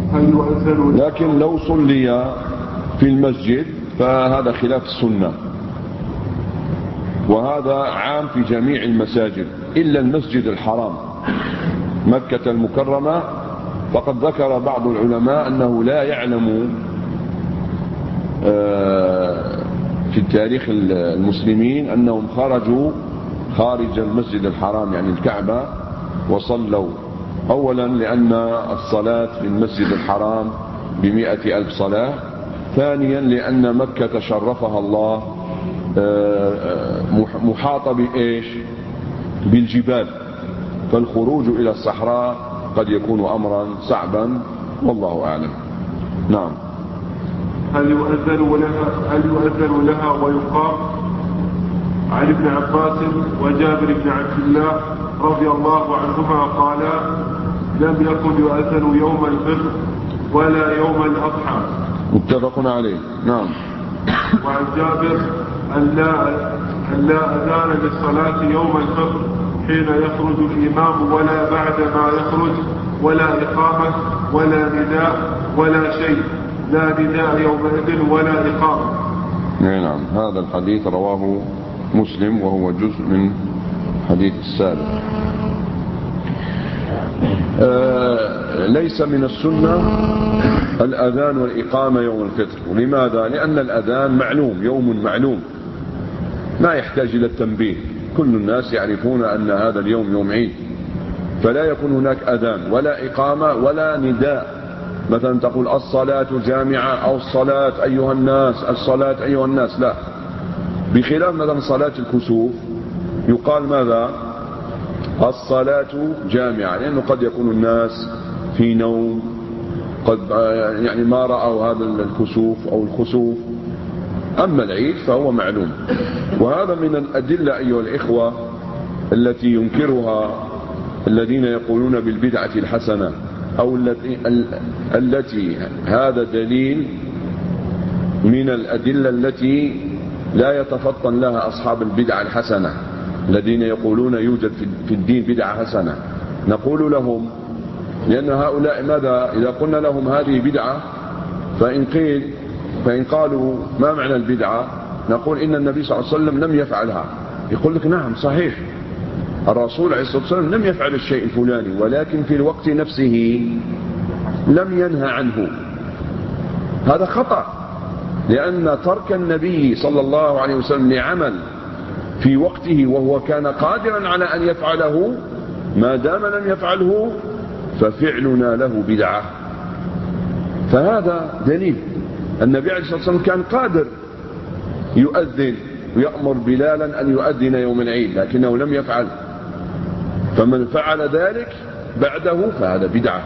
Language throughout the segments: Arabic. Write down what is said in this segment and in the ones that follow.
هل يؤذن؟ لكن لو صلي في المسجد فهذا خلاف السنة، وهذا عام في جميع المساجد إلا المسجد الحرام مكة المكرمة. فقد ذكر بعض العلماء أنه لا يعلم في التاريخ المسلمين أنهم خرجوا خارج المسجد الحرام يعني الكعبة وصلوا. أولا لأن الصلاة في المسجد الحرام ب100,000 صلاة. ثانيا لأن مكة شرفها الله محاطة بإيش؟ بالجبال، فالخروج إلى الصحراء قد يكون أمرا صعبا والله أعلم. نعم. هل يؤذن لها ويقام؟ عن ابن عباس وجابر بن عبد الله رضي الله عنهما قالا: لم يكن يؤذن يوم الفطر ولا يوم الأضحى. متفق عليه. نعم. وعن جابر أن لا أذان للصلاة يوم الفطر حين يخرج الإمام ولا بعد ما يخرج، ولا إقامة ولا نداء ولا شيء، لا نداء يومئذ ولا إقامة. نعم. هذا الحديث رواه مسلم وهو جزء من حديث السابق. ليس من السنة الأذان والإقامة يوم الفطر. لماذا؟ لأن الأذان معلوم، يوم معلوم ما يحتاج إلى التنبيه، كل الناس يعرفون أن هذا اليوم يوم عيد، فلا يكون هناك أذان ولا إقامة ولا نداء مثلا تقول الصلاة جامعة أو الصلاة أيها الناس، الصلاة أيها الناس، لا. بخلاف مثلا صلاة الكسوف يقال ماذا؟ الصلاة جامعة، لأنه قد يكون الناس في نوم، قد يعني ما رأوا هذا الكسوف أو الخسوف. أما العيد فهو معلوم. وهذا من الأدلة أيها الإخوة التي ينكرها الذين يقولون بالبدعة الحسنة، أو التي هذا دليل من الأدلة التي لا يتفطن لها أصحاب البدعة الحسنة الذين يقولون يوجد في الدين بدعة حسنة. نقول لهم، لأن هؤلاء ماذا إذا قلنا لهم هذه بدعة، فإن قالوا ما معنى البدعة، نقول إن النبي صلى الله عليه وسلم لم يفعلها. يقول لك نعم صحيح، الرسول عليه الصلاة والسلام لم يفعل الشيء الفلاني، ولكن في الوقت نفسه لم ينهى عنه. هذا خطأ، لأن ترك النبي صلى الله عليه وسلم لعمل في وقته وهو كان قادرا على أن يفعله، ما دام لم يفعله ففعلنا له بدعة. فهذا دليل. النبي عليه الصلاة والسلام كان قادر يؤذن ويأمر بلالا أن يؤذن يوم العيد، لكنه لم يفعل. فمن فعل ذلك بعده فهذا بدعة.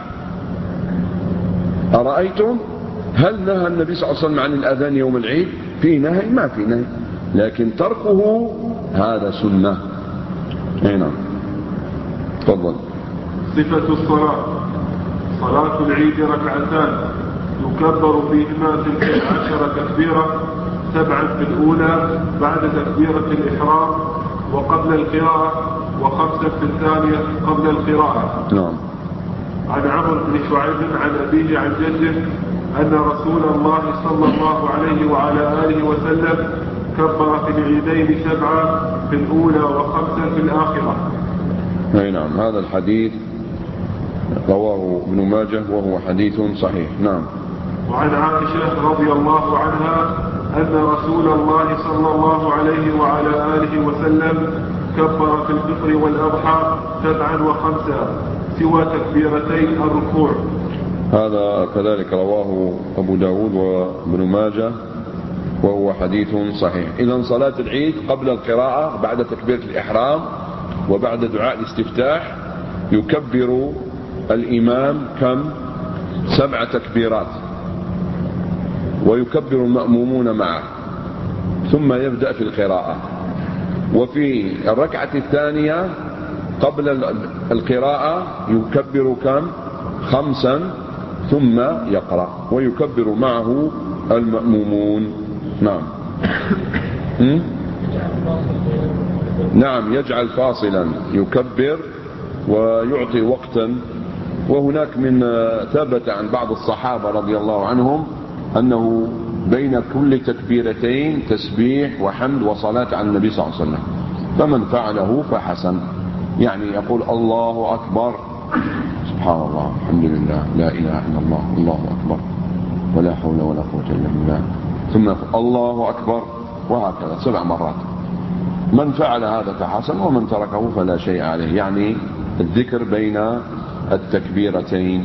أرأيتم هل نهى النبي صلى الله عليه وسلم عن الأذان يوم العيد؟ في نهي؟ ما في نهي، لكن تركه هذا سنة. هنا تفضل. صفة الصلاة: صلاة العيد ركعتان يكبر فيهما 12 تكبيرة، 7 في الأولى بعد تكبيرة الإحرام وقبل القراءة، و5 في الثانية قبل القراءة. نعم. عن عمرو بن شعيب عن أبيه عن جده أن رسول الله صلى الله عليه وعلى آله وسلم كبر في العيدين 7 في الأولى و5 في الآخرة. نعم. هذا الحديث رواه ابن ماجه وهو حديث صحيح. نعم. وعن عائشة رضي الله عنها أن رسول الله صلى الله عليه وعلى آله وسلم كبر في الفطر والأضحى 7 و5 سوى تكبيرتي الركوع. هذا كذلك رواه أبو داود وابن ماجه وهو حديث صحيح. إذن صلاة العيد قبل القراءة بعد تكبيرة الإحرام وبعد دعاء الاستفتاح يكبر الإمام كم؟ 7 تكبيرات، ويكبر المأمومون معه، ثم يبدأ في القراءة. وفي الركعة الثانية قبل القراءة يكبر كم؟ 5 ثم يقرأ، ويكبر معه المأمومون. نعم. نعم، يجعل فاصلا، يكبر ويعطي وقتا وهناك من ثبت عن بعض الصحابة رضي الله عنهم أنه بين كل تكبيرتين تسبيح وحمد وصلاة على النبي صلى الله عليه وسلم، فمن فعله فحسن، يعني يقول الله أكبر سبحان الله الحمد لله لا إله إلا الله الله أكبر ولا حول ولا قوة إلا بالله، ثم يقول الله أكبر، وهكذا 7 مرات. من فعل هذا فحسن، ومن تركه فلا شيء عليه، يعني الذكر بين التكبيرتين،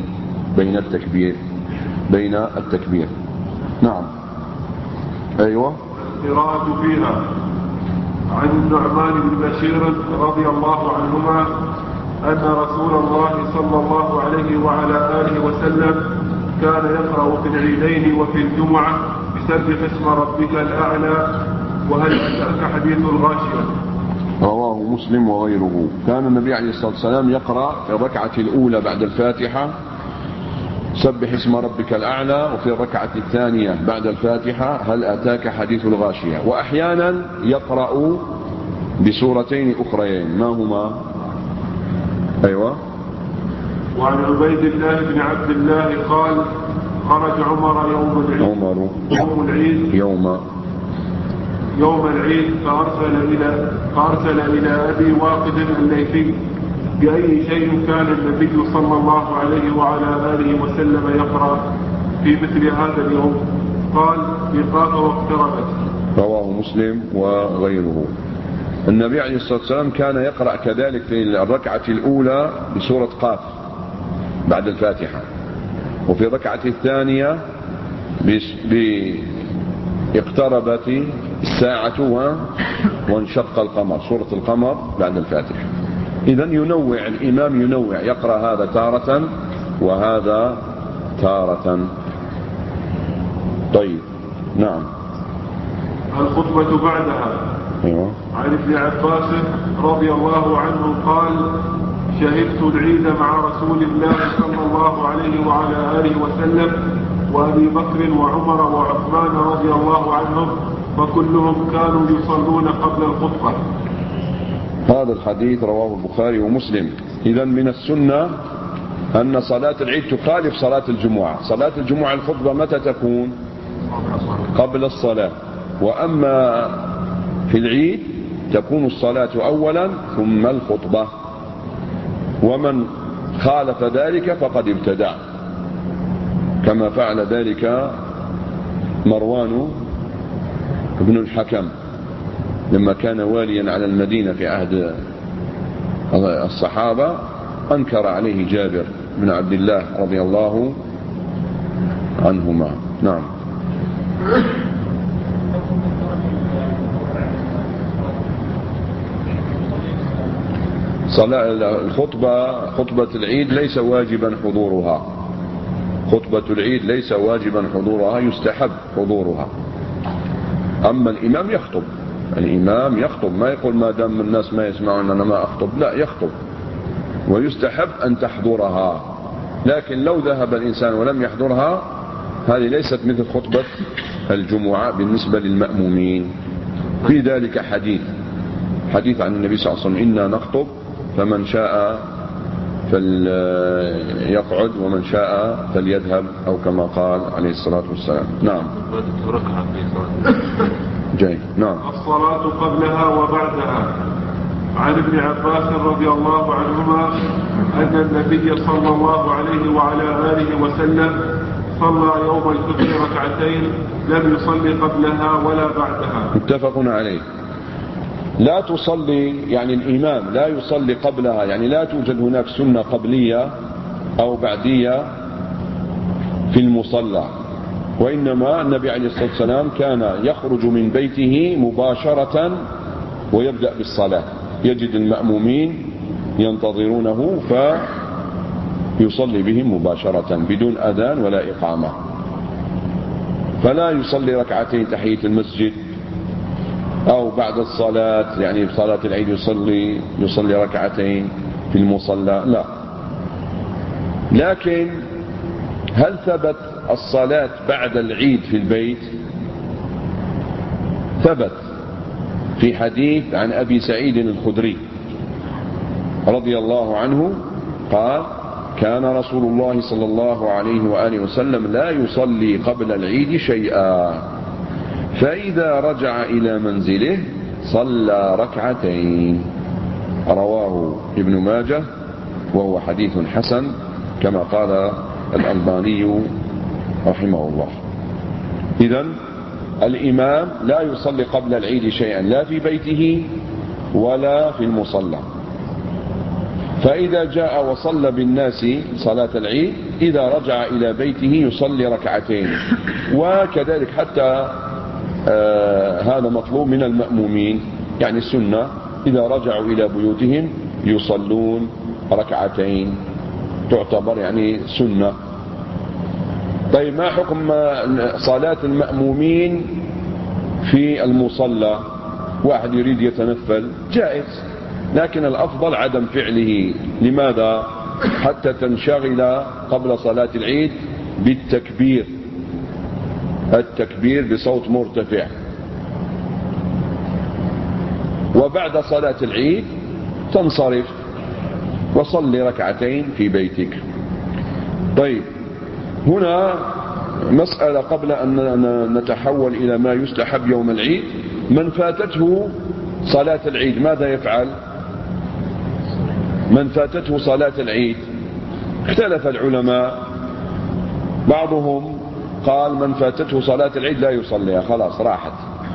بين التكبير. نعم. أيوة. القراءة فيها. عن النعمان بن بشير رضي الله عنهما أن رسول الله صلى الله عليه وعلى آله وسلم كان يقرأ في العيدين وفي الجمعة بسبح اسم ربك الأعلى وهل أتاك حديث الغاشية. رواه مسلم وغيره. كان النبي عليه الصلاة والسلام يقرأ في الركعة الأولى بعد الفاتحة سبح اسم ربك الأعلى، وفي الركعة الثانية بعد الفاتحة هل أتاك حديث الغاشية، وأحيانا يقرأ بسورتين أخريين. ما هما؟ أيوة. وعن عبيد الله بن عبد الله قال خرج عمر يوم العيد فأرسل إلى أبي واقد الليثي بأي شيء كان النبي صلى الله عليه وعلى آله وسلم يقرأ في مثل هذا اليوم؟ قال بقاف واقتربت. رواه مسلم وغيره. النبي عليه الصلاة والسلام كان يقرأ كذلك في الركعة الأولى بسورة قاف بعد الفاتحة، وفي الركعة الثانية اقتربت الساعة وانشق القمر، سورة القمر بعد الفاتحة. إذن ينوع الإمام، ينوع، يقرأ هذا تارة وهذا تارة. طيب. نعم. الخطبة بعدها. أيوة. عن ابن عباس رضي الله عنه قال شهدت العيد مع رسول الله صلى الله عليه وعلى آله وسلم وأبي بكر وعمر وعثمان رضي الله عنهم فكلهم كانوا يصلون قبل الخطبة. هذا الحديث رواه البخاري ومسلم. إذن من السنة أن صلاة العيد تخالف صلاة الجمعة. صلاة الجمعة الخطبة متى تكون؟ قبل الصلاة. وأما في العيد تكون الصلاة أولا ثم الخطبة، ومن خالف ذلك فقد ابتدع، كما فعل ذلك مروان بن الحكم لما كان واليا على المدينة في عهد الصحابة، أنكر عليه جابر بن عبد الله رضي الله عنهما. نعم. خطبة العيد ليس واجبا حضورها. خطبة العيد ليس واجبا حضورها، يستحب حضورها. أما الإمام يخطب، ما يقول ما دام الناس ما يسمعون أنا ما أخطب، لا، يخطب ويستحب أن تحضرها. لكن لو ذهب الإنسان ولم يحضرها هذه ليست مثل خطبة الجمعة بالنسبة للمأمومين. في ذلك حديث عن النبي صلى الله عليه وسلم إنا نخطب فمن شاء فليقعد ومن شاء فليذهب، أو كما قال عليه الصلاة والسلام. نعم. جاي. نعم. الصلاة قبلها وبعدها. عن ابن عباس رضي الله عنهما أن النبي صلى الله عليه وعلى آله وسلم صلى يوم الفطر ركعتين لم يصلي قبلها ولا بعدها. متفق عليه. لا تصلي، يعني الإمام لا يصلي قبلها، يعني لا توجد هناك سنة قبلية أو بعدية في المصلى، وإنما النبي عليه الصلاة والسلام كان يخرج من بيته مباشرة ويبدأ بالصلاة، يجد المأمومين ينتظرونه فيصلي بهم مباشرة بدون أذان ولا إقامة. فلا يصلي ركعتين تحية المسجد أو بعد الصلاة، يعني في صلاة العيد يصلي ركعتين في المصلى، لا. لكن هل ثبت الصلاة بعد العيد في البيت؟ ثبت في حديث عن أبي سعيد الخدري رضي الله عنه قال كان رسول الله صلى الله عليه وآله وسلم لا يصلي قبل العيد شيئا، فإذا رجع إلى منزله صلى ركعتين. رواه ابن ماجه وهو حديث حسن كما قال الألباني رحمه الله. إذن الإمام لا يصلي قبل العيد شيئا لا في بيته ولا في المصلى، فإذا جاء وصلى بالناس صلاة العيد إذا رجع إلى بيته يصلي ركعتين. وكذلك حتى هذا مطلوب من المأمومين، يعني السنة إذا رجعوا إلى بيوتهم يصلون ركعتين، تعتبر يعني سنة. طيب ما حكم صلاة المأمومين في المصلى؟ واحد يريد يتنفل جائز، لكن الأفضل عدم فعله. لماذا؟ حتى تنشغل قبل صلاة العيد بالتكبير، التكبير بصوت مرتفع، وبعد صلاة العيد تنصرف وصلي ركعتين في بيتك. طيب هنا مسألة قبل أن نتحول إلى ما يستحب يوم العيد. من فاتته صلاة العيد ماذا يفعل؟ من فاتته صلاة العيد اختلف العلماء، بعضهم قال من فاتته صلاة العيد لا يصليها خلاص راحت،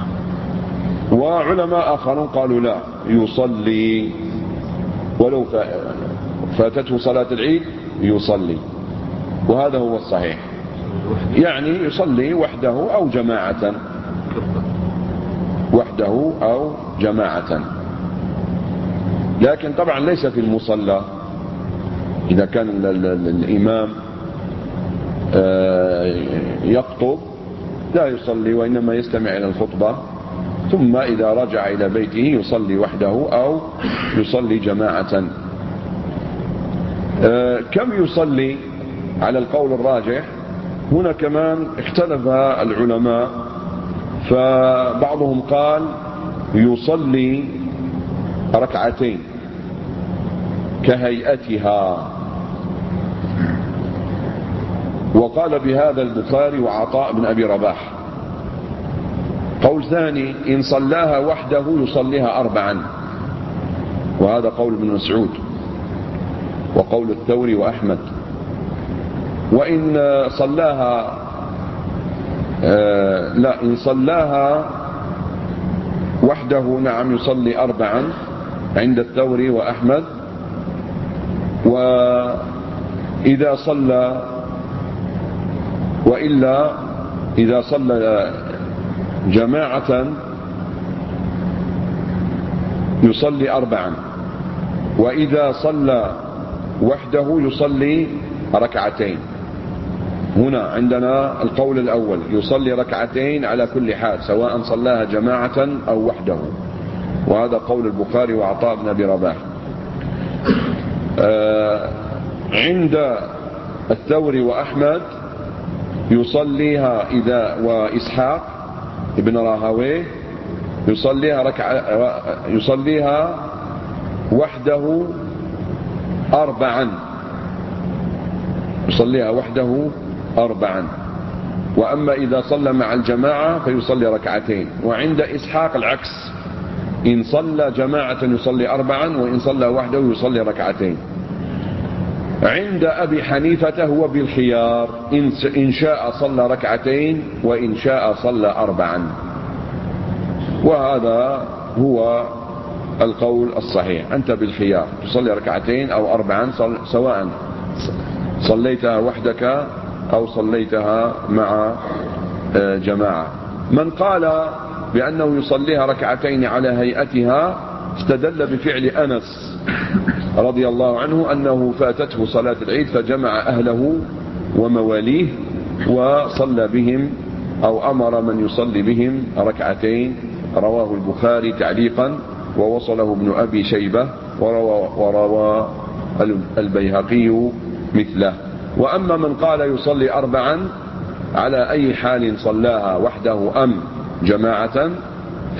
وعلماء آخرون قالوا لا يصلي، ولو فاتته صلاة العيد يصلي، وهذا هو الصحيح، يعني يصلي وحده أو جماعة، وحده أو جماعة. لكن طبعا ليس في المصلى، إذا كان الإمام يخطب لا يصلي وإنما يستمع إلى الخطبة، ثم إذا رجع إلى بيته يصلي وحده أو يصلي جماعة. كم يصلي على القول الراجح؟ هنا كمان اختلف العلماء، فبعضهم قال يصلي ركعتين كهيئتها، وقال بهذا البخاري وعطاء بن أبي رباح. قول ثاني إن صلاها وحده يصليها أربعا، وهذا قول ابن مسعود وقول الثوري وأحمد. وإن صلاها إن صلاها وحده نعم يصلي أربعا عند الثوري وأحمد. وإذا صلى وإلا إذا صلى جماعة يصلي أربعا، وإذا صلى وحده يصلي ركعتين. هنا عندنا القول الأول يصلي ركعتين على كل حال سواء صلاها جماعة أو وحده، وهذا قول البخاري وعطاء بن أبي رباح. عند الثوري وأحمد يصليها وإسحاق ابن راهويه يصليها وحده أربعا، يصليها وحده أربعا. وأما إذا صلى مع الجماعة فيصلي ركعتين. وعند إسحاق العكس، إن صلى جماعة يصلي أربعا، وإن صلى وحده يصلي ركعتين. عند أبي حنيفة هو بالخيار، إن شاء صلى ركعتين وإن شاء صلى أربعا، وهذا هو القول الصحيح. أنت بالخيار تصلي ركعتين أو أربعا سواء صليتها وحدك أو صليتها مع جماعة. من قال بأنه يصليها ركعتين على هيئتها استدل بفعل أنس رضي الله عنه أنه فاتته صلاة العيد فجمع أهله ومواليه وصلى بهم أو أمر من يصلي بهم ركعتين. رواه البخاري تعليقا ووصله ابن أبي شيبة وروى البيهقي مثله. وأما من قال يصلي أربعا على أي حال صلاها وحده أم جماعة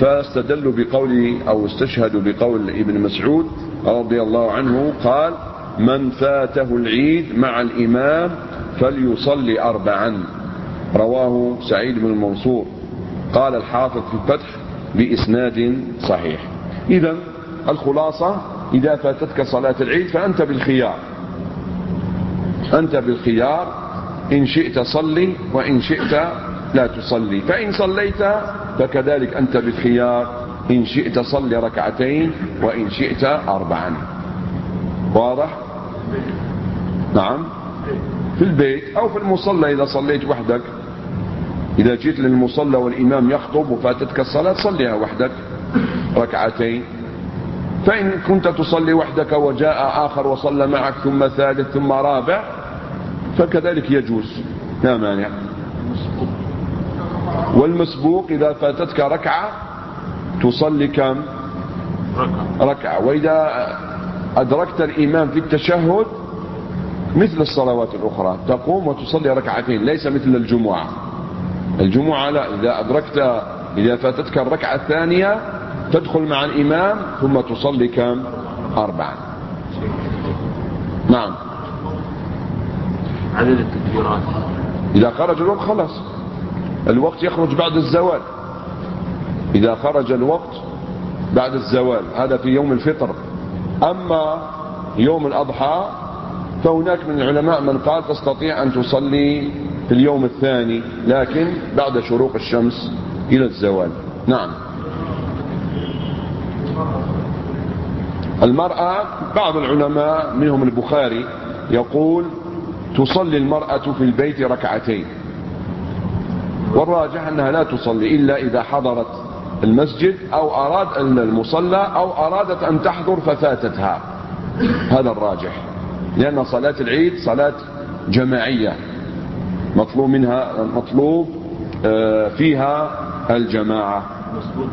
فاستدلوا بقول أو استشهدوا بقول ابن مسعود رضي الله عنه قال من فاته العيد مع الإمام فليصلي 4. رواه سعيد بن المنصور. قال الحافظ في الفتح بإسناد صحيح. إذن الخلاصة: إذا فاتتك صلاة العيد فأنت بالخيار، أنت بالخيار، إن شئت صلي وإن شئت لا تصلي. فإن صليت فكذلك أنت بالخيار، إن شئت صلي 2 وإن شئت 4. واضح؟ نعم. في البيت أو في المصلى إذا صليت وحدك. إذا جيت للمصلى والإمام يخطب وفاتتك الصلاة صليها وحدك 2. فإن كنت تصلي وحدك وجاء آخر وصلى معك ثم ثالث ثم رابع فكذلك يجوز، لا مانع. والمسبوق إذا فاتتك ركعة تصلي كم؟ ركعة. وإذا أدركت الإمام في التشهد مثل الصلوات الأخرى تقوم وتصلي 2، ليس مثل الجمعة. الجمعة لا، إذا فاتتك الركعة الثانية تدخل مع الإمام ثم تصلي كم؟ 4. نعم. عدد التكبيرات إذا خرج الوقت خلاص، الوقت يخرج بعد الزوال. إذا خرج الوقت بعد الزوال هذا في يوم الفطر. أما يوم الأضحى فهناك من العلماء من قال تستطيع أن تصلي في اليوم الثاني لكن بعد شروق الشمس إلى الزوال. نعم. المرأة بعض العلماء منهم البخاري يقول تصلي المرأة في البيت 2، والراجح أنها لا تصلي إلا إذا حضرت المسجد أو أراد المصلى أو أرادت أن تحضر ففاتتها. هذا الراجح، لأن صلاة العيد صلاة جماعية مطلوب فيها الجماعة. مسبوق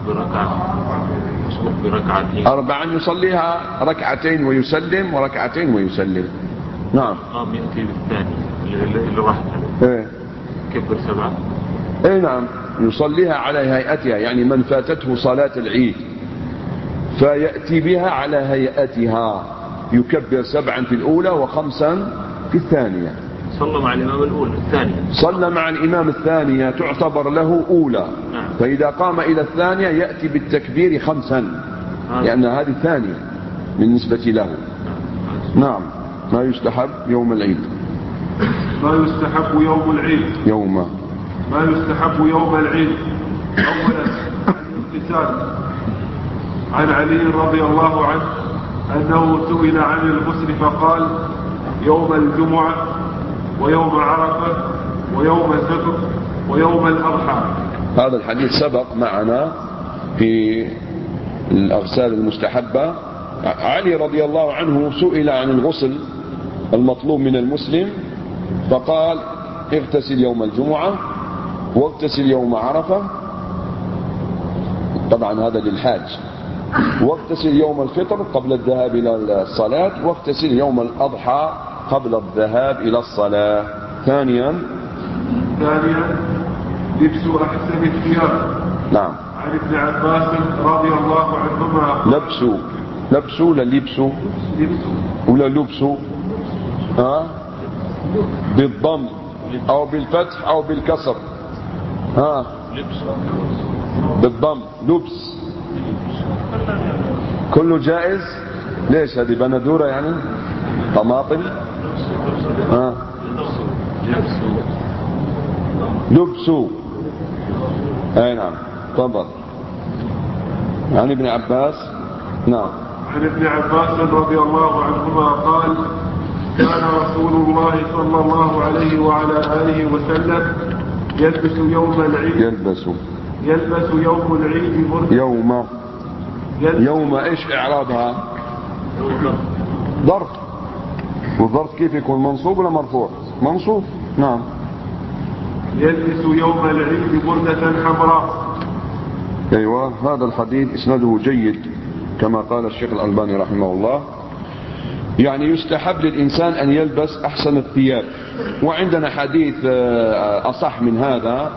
بركعتين 4 يصليها 2 ويسلم و2 ويسلم. نعم. يأتي بالثاني اللي راحت كبر 7. نعم، يصليها على هيئتها، يعني من فاتته صلاة العيد فيأتي بها على هيئتها، يكبر 7 في الأولى و5 في الثانية. صلى مع الإمام الأولى الثانية، صلى مع الإمام الثانية تعتبر له أولى. نعم. فإذا قام إلى الثانية يأتي بالتكبير 5 لأن هذه ثانية بالنسبة له. نعم. ما يستحب يوم العيد. ما يستحب يوم العيد. ما يستحب يوم العيد. أولا الامتثال. عن علي رضي الله عنه أنه سئل عن الغسل فقال: يوم الجمعة ويوم عرفة ويوم السبت ويوم الأضحى. هذا الحديث سبق معنا في الأغسال المستحبة. علي رضي الله عنه سئل عن الغسل المطلوب من المسلم فقال: اغتسل يوم الجمعة واغتسل يوم عرفة، طبعا هذا للحاج، واغتسل يوم الفطر قبل الذهاب إلى الصلاة، واغتسل يوم الأضحى قبل الذهاب إلى الصلاة. ثانيا لبس أحسن الثياب. نعم. عن ابن عباس رضي الله عنهما لبس ولا لبس ولا لبس بالضم أو بالفتح أو بالكسر. بالضم لبس كله جائز. ليش هذه بندورة يعني طماطم؟ لبسوا. نعم. تفضل. عن ابن عباس. نعم. عن ابن عباس رضي الله عنهما قال: كان رسول الله صلى الله عليه وعلى آله وسلم يلبس يوم العيد. يلبس يوم العيد برد. يوم ايش اعرابها؟ ظرف. والظرف كيف يكون؟ منصوب ولا مرفوع؟ منصوب. نعم. يلبس يوم العيد بردة حمراء. ايوه، هذا الحديث اسناده جيد كما قال الشيخ الألباني رحمه الله. يعني يستحب للإنسان أن يلبس أحسن الثياب. وعندنا حديث أصح من هذا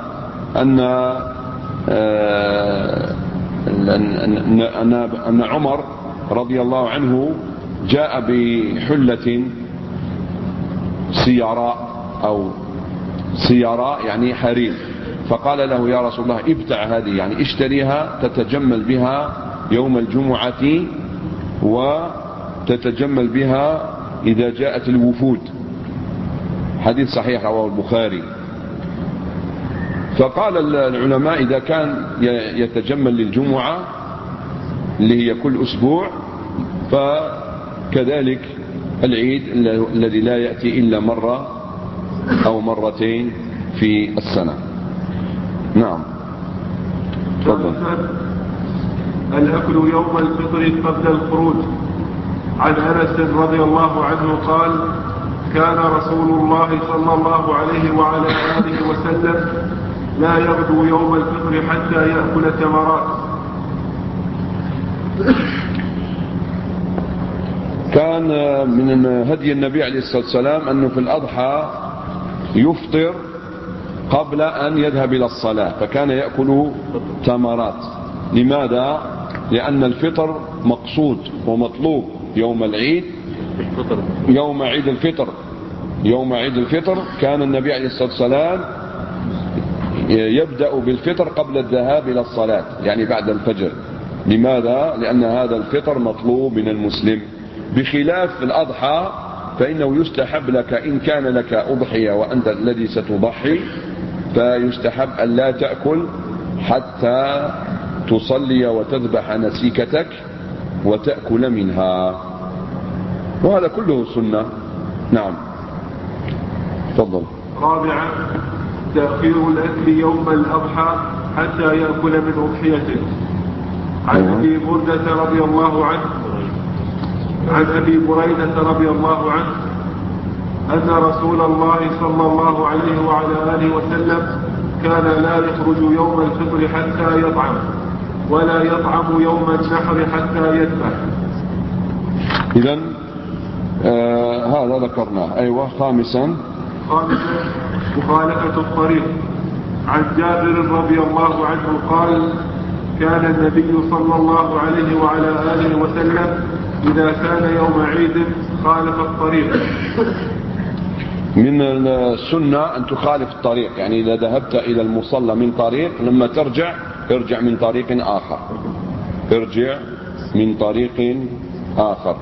أن عمر رضي الله عنه جاء بحلة سيراء يعني حرير، فقال له يا رسول الله ابتع هذه، يعني اشتريها تتجمل بها يوم الجمعة وتتجمل بها إذا جاءت الوفود. حديث صحيح رواه البخاري. فقال العلماء إذا كان يتجمل للجمعة اللي هي كل أسبوع، فكذلك العيد الذي لا يأتي إلا مرة أو مرتين في السنة. نعم. تفضل. الأكل يوم الفطر قبل الخروج. عن أنس رضي الله عنه قال كان رسول الله صلى الله عليه وعلى آله وسلم لا يغدو يوم الفطر حتى يأكل تمرات. كان من هدي النبي عليه الصلاة والسلام أنه في الأضحى يفطر قبل أن يذهب إلى الصلاة، فكان يأكل تمرات. لماذا؟ لأن الفطر مقصود ومطلوب يوم العيد، يوم عيد الفطر. يوم عيد الفطر كان النبي عليه الصلاة والسلام يبدأ بالفطر قبل الذهاب إلى الصلاة، يعني بعد الفجر. لماذا؟ لأن هذا الفطر مطلوب من المسلم، بخلاف الأضحى فإنه يستحب لك إن كان لك أضحية وأنت الذي ستضحي، فيستحب أن لا تأكل حتى تصلي وتذبح نسيكتك وتأكل منها، وهذا كله سنة. نعم. تفضل. رابعا تأخير الأكل يوم الأضحى حتى يأكل من أضحيته. عن أبي بردة رضي الله عنه عن أبي بريدة رضي الله عنه أن رسول الله صلى الله عليه وعلى آله وسلم كان لا يخرج يوم الفطر حتى يطعم، ولا يطعم يوم النحر حتى يذبح. إذن هذا ذكرناه. أيوة. خامسا مخالفة الطريق. عن جابر رضي الله عنه قال كان النبي صلى الله عليه وعلى آله وسلم إذا كان يوم عيد خالف الطريق. من السنة أن تخالف الطريق، يعني إذا ذهبت إلى المصلى من طريق لما ارجع من طريق آخر. ارجع من طريق آخر.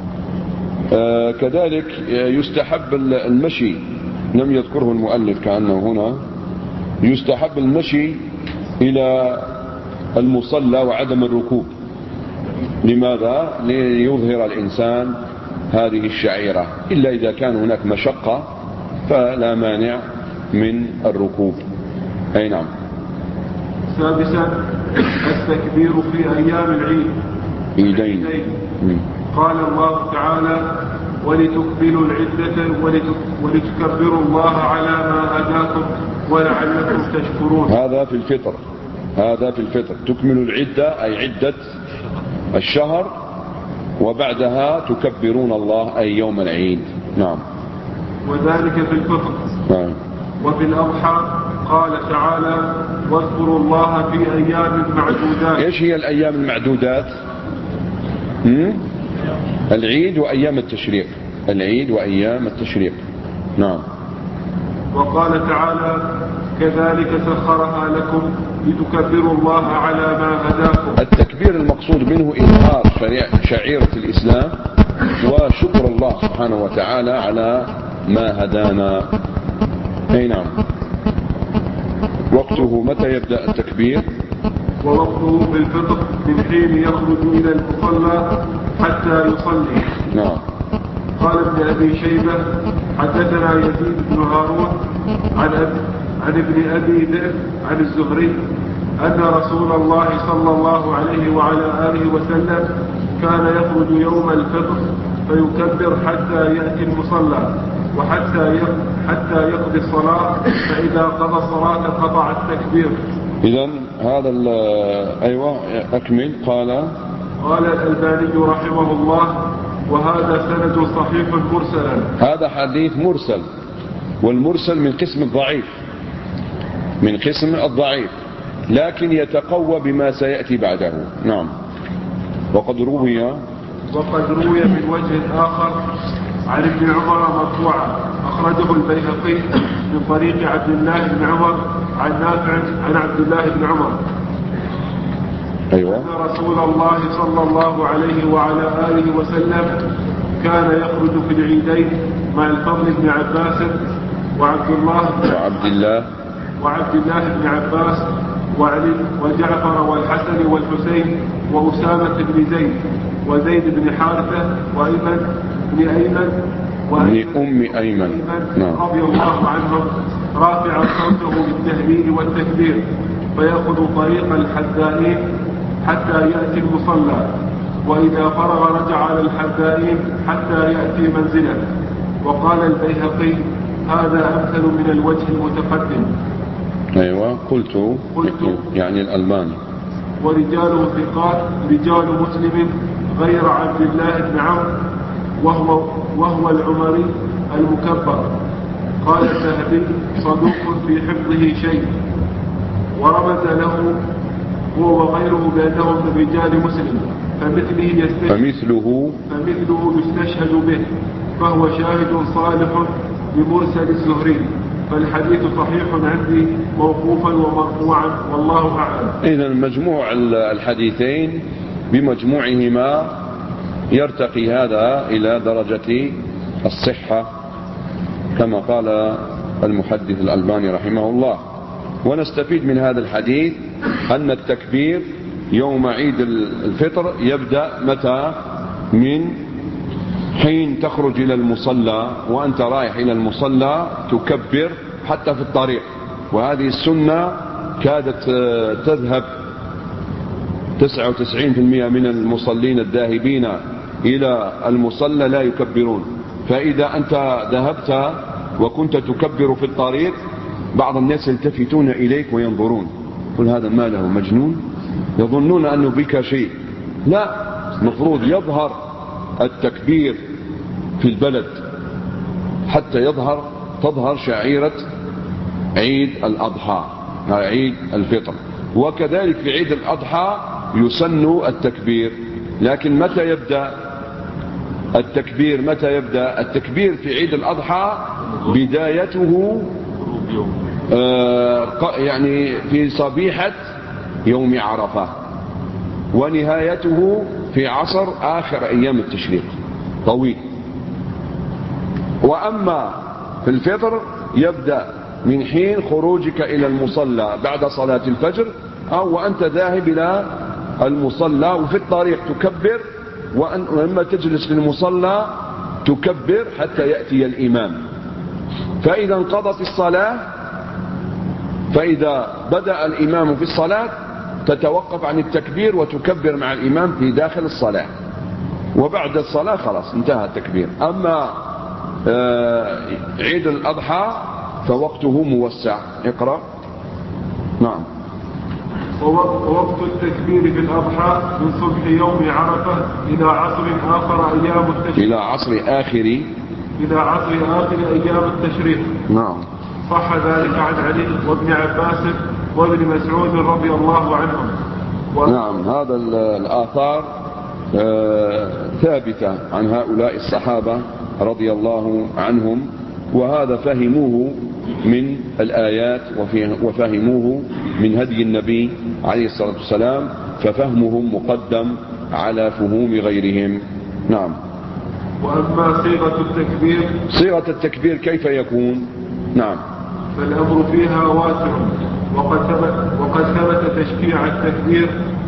كذلك يستحب المشي، لم يذكره المؤلف كأنه هنا. يستحب المشي إلى المصلى وعدم الركوب. لماذا؟ ليظهر الإنسان هذه الشعيرة، إلا إذا كان هناك مشقة فلا مانع من الركوب. أي نعم. سادسا التكبير في أيام العيد. عيدين. قال الله تعالى ولتكملوا العدة ولتكبروا الله على ما هداكم ولعلكم تشكرون. هذا في الفطر تكمل العدة أي عدة الشهر، وبعدها تكبرون الله أي يوم العيد. نعم. وذلك في الفطر. نعم. وفي الأضحى قال تعالى واذكروا الله في أيام معدودات. إيش هي الأيام المعدودات؟ العيد وأيام التشريق. العيد وأيام التشريق. نعم. وقال تعالى كذلك سخرها لكم لتكبروا الله على ما هداكم. التكبير المقصود منه إظهار شعيرة الإسلام وشكر الله سبحانه وتعالى على ما هدانا. أي نعم. وقته متى يبدأ التكبير؟ ووقته في الفطر من حين يخرج إلى المصلى حتى يصلي. نعم. قال ابن أبي شيبة حدثنا يزيد بن هارون عن ابن أبي ذئب عن الزهري أن رسول الله صلى الله عليه وعلى آله وسلم كان يخرج يوم الفطر فيكبر حتى يأتي المصلى حتى يقضي الصلاة، فإذا قضى الصلاة قطع التكبير. إذن هذا أيوة أكمل. قال الألباني رحمه الله وهذا سند صحيح مرسلا. هذا حديث مرسل، والمرسل من قسم الضعيف، لكن يتقوى بما سيأتي بعده. نعم. وقد روي وقد روي من وجه آخر عن ابن عمر مرفوعا أخرجه البيهقي من طريق عبد الله بن عمر عن نافع عن عبد الله بن عمر أيوة. أن رسول الله صلى الله عليه وعلى آله وسلم كان يخرج في العيدين مع الفضل بن عباس وعبد الله بن عباس وعلي وجعفر والحسن والحسين وأسامة بن زيد وزيد بن حارثة وأيمن بن أم أيمن رضي الله عنهم رافعا صوته بالتهليل والتكبير فيأخذ طريق الحدائين حتى يأتي المصلى وإذا فرغ رجع على الحدائين حتى يأتي منزله. وقال البيهقي هذا أمثل من الوجه المتقدم. أيوة قلت يعني الألباني. ورجاله ثقات رجال مسلم غير عبد الله بن عمرو وهو العمري المكبر. قال الذهبي صدوق في حفظه شيء ورمز له هو وغيره بأنه من رجال مسلم فمثله يستشهد به فهو شاهد صالح بمرسل الزهري فالحديث صحيح عندي موقوفا ومرفوعا والله أعلم. إذن مجموع الحديثين بمجموعهما يرتقي هذا إلى درجة الصحة كما قال المحدث الألباني رحمه الله. ونستفيد من هذا الحديث أن التكبير يوم عيد الفطر يبدأ متى؟ من حين تخرج إلى المصلى وأنت رايح إلى المصلى تكبر حتى في الطريق. وهذه السنة كادت تذهب 99% من المصلين الذاهبين إلى المصلى لا يكبرون. فإذا أنت ذهبت وكنت تكبر في الطريق بعض الناس يلتفتون إليك وينظرون قل هذا ما له مجنون يظنون أنه بك شيء. لا، مفروض يظهر التكبير في البلد حتى تظهر شعيرة عيد الأضحى عيد الفطر. وكذلك في عيد الأضحى يسن التكبير. لكن متى يبدأ التكبير في عيد الأضحى بدايته يعني في صبيحة يوم عرفة ونهايته في عصر آخر أيام التشريق طويل. وأما في الفطر يبدأ من حين خروجك إلى المصلى بعد صلاة الفجر أو وأنت ذاهب إلى المصلى وفي الطريق تكبر ولما تجلس في المصلى تكبر حتى يأتي الإمام. فإذا انقضت الصلاة فإذا بدأ الإمام في الصلاة تتوقف عن التكبير وتكبر مع الإمام في داخل الصلاة وبعد الصلاة خلاص انتهى التكبير. أما عيد الأضحى فوقته موسع. اقرأ. نعم. ووقت التكبير في الأضحى من صبح يوم عرفة إلى عصر آخر أيام التشريق. إلى عصر آخر أيام التشريق. نعم. صح ذلك عن علي وابن عباس وابن مسعود رضي الله عنهم. نعم، هذا الآثار ثابتة عن هؤلاء الصحابة رضي الله عنهم. وهذا فهموه من الآيات وفهموه من هدي النبي عليه الصلاة والسلام ففهمهم مقدم على فهوم غيرهم. نعم. وأما صيغة التكبير كيف يكون؟ نعم. فالأمر فيها واسع وقد ثبت تشفيع التكبير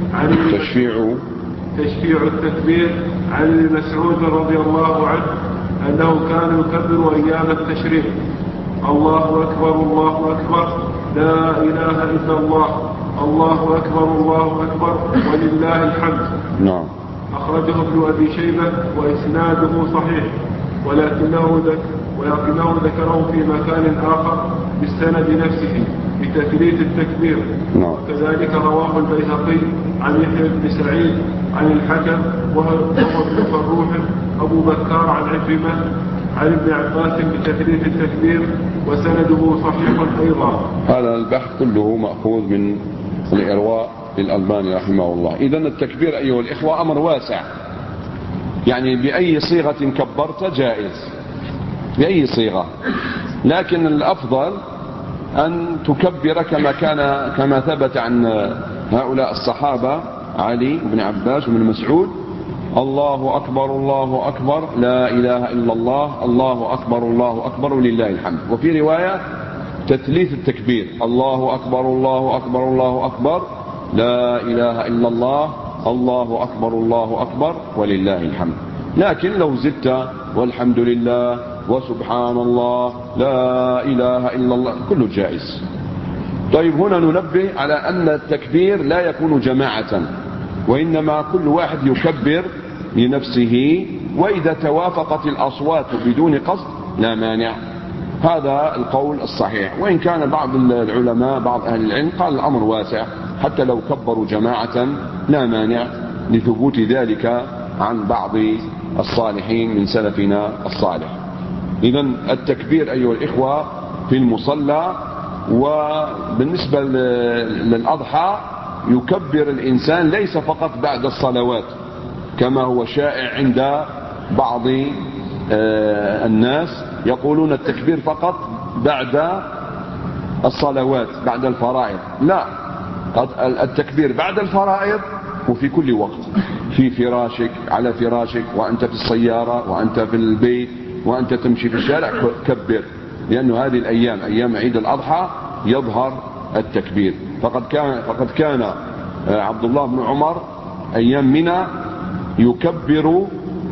عن ابن مسعود رضي الله عنه أنه كان يكبر أيام التشريق الله أكبر الله أكبر لا إله إلا الله الله أكبر ولله الحمد. نعم. أخرجه ابن أبي شيبة وإسناده صحيح ولكنه ذكره في مكان آخر بالسند نفسه بتثليث التكبير. وكذلك رواه البيهقي عن يحيى بن سعيد عن الحكم وهو ابن فروح أبو بكار عن عكرمة عن ابن عباس بتثليث التكبير وسنده صحيح أيضا. هذا البحث كله مأخوذ من الإرواء للألباني رحمه الله. إذن التكبير أيها الإخوة أمر واسع يعني بأي صيغة كبرت جائز، بأي صيغة، لكن الأفضل أن تكبر كما ثبت عن هؤلاء الصحابة علي بن عباس وابن مسعود: الله أكبر الله أكبر لا إله إلا الله، الله أكبر الله أكبر ولله الحمد. وفي رواية تثليث التكبير: الله أكبر الله أكبر الله أكبر لا إله إلا الله، الله أكبر الله أكبر ولله الحمد. لكن لو زدت والحمد لله وسبحان الله لا إله إلا الله كله جائز. طيب هنا ننبه على أن التكبير لا يكون جماعة، وإنما كل واحد يكبر لنفسه، وإذا توافقت الأصوات بدون قصد لا مانع. هذا القول الصحيح، وإن كان بعض العلماء بعض أهل العلم قال الأمر واسع، حتى لو كبروا جماعة لا مانع، لثبوت ذلك عن بعض الصالحين من سلفنا الصالح. إذن التكبير أيها الإخوة في المصلى. وبالنسبة للأضحى يكبر الإنسان ليس فقط بعد الصلوات كما هو شائع عند بعض الناس، يقولون التكبير فقط بعد الصلوات بعد الفرائض. لا، التكبير بعد الفرائض وفي كل وقت، في فراشك، على فراشك، وأنت في السيارة، وأنت في البيت، وأنت تمشي في الشارع كبر، لأنه هذه الأيام أيام عيد الأضحى يظهر التكبير. فقد كان عبد الله بن عمر أيام منى يكبر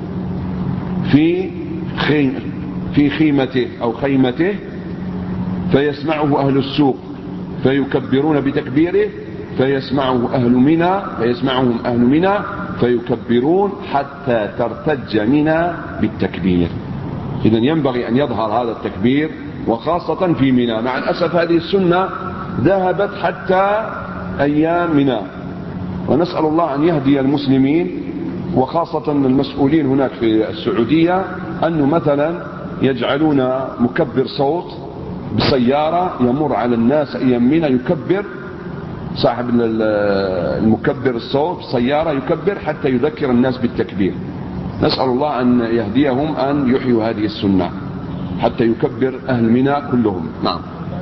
في خيمته أو خيمته، فيسمعه أهل السوق فيكبرون بتكبيره، فيسمعهم أهل منى فيكبرون حتى ترتج منى بالتكبير. إذن ينبغي أن يظهر هذا التكبير، وخاصة في منى. مع الأسف هذه السنة ذهبت حتى أيام منى، ونسأل الله أن يهدي المسلمين وخاصة المسؤولين هناك في السعودية، أنه مثلا يجعلون مكبر صوت بسيارة يمر على الناس أيام منى، يكبر صاحب المكبر الصوت سيارة يكبر حتى يذكر الناس بالتكبير. نسأل الله أن يهديهم أن يحيوا هذه السنة حتى يكبر أهل منى كلهم. نعم.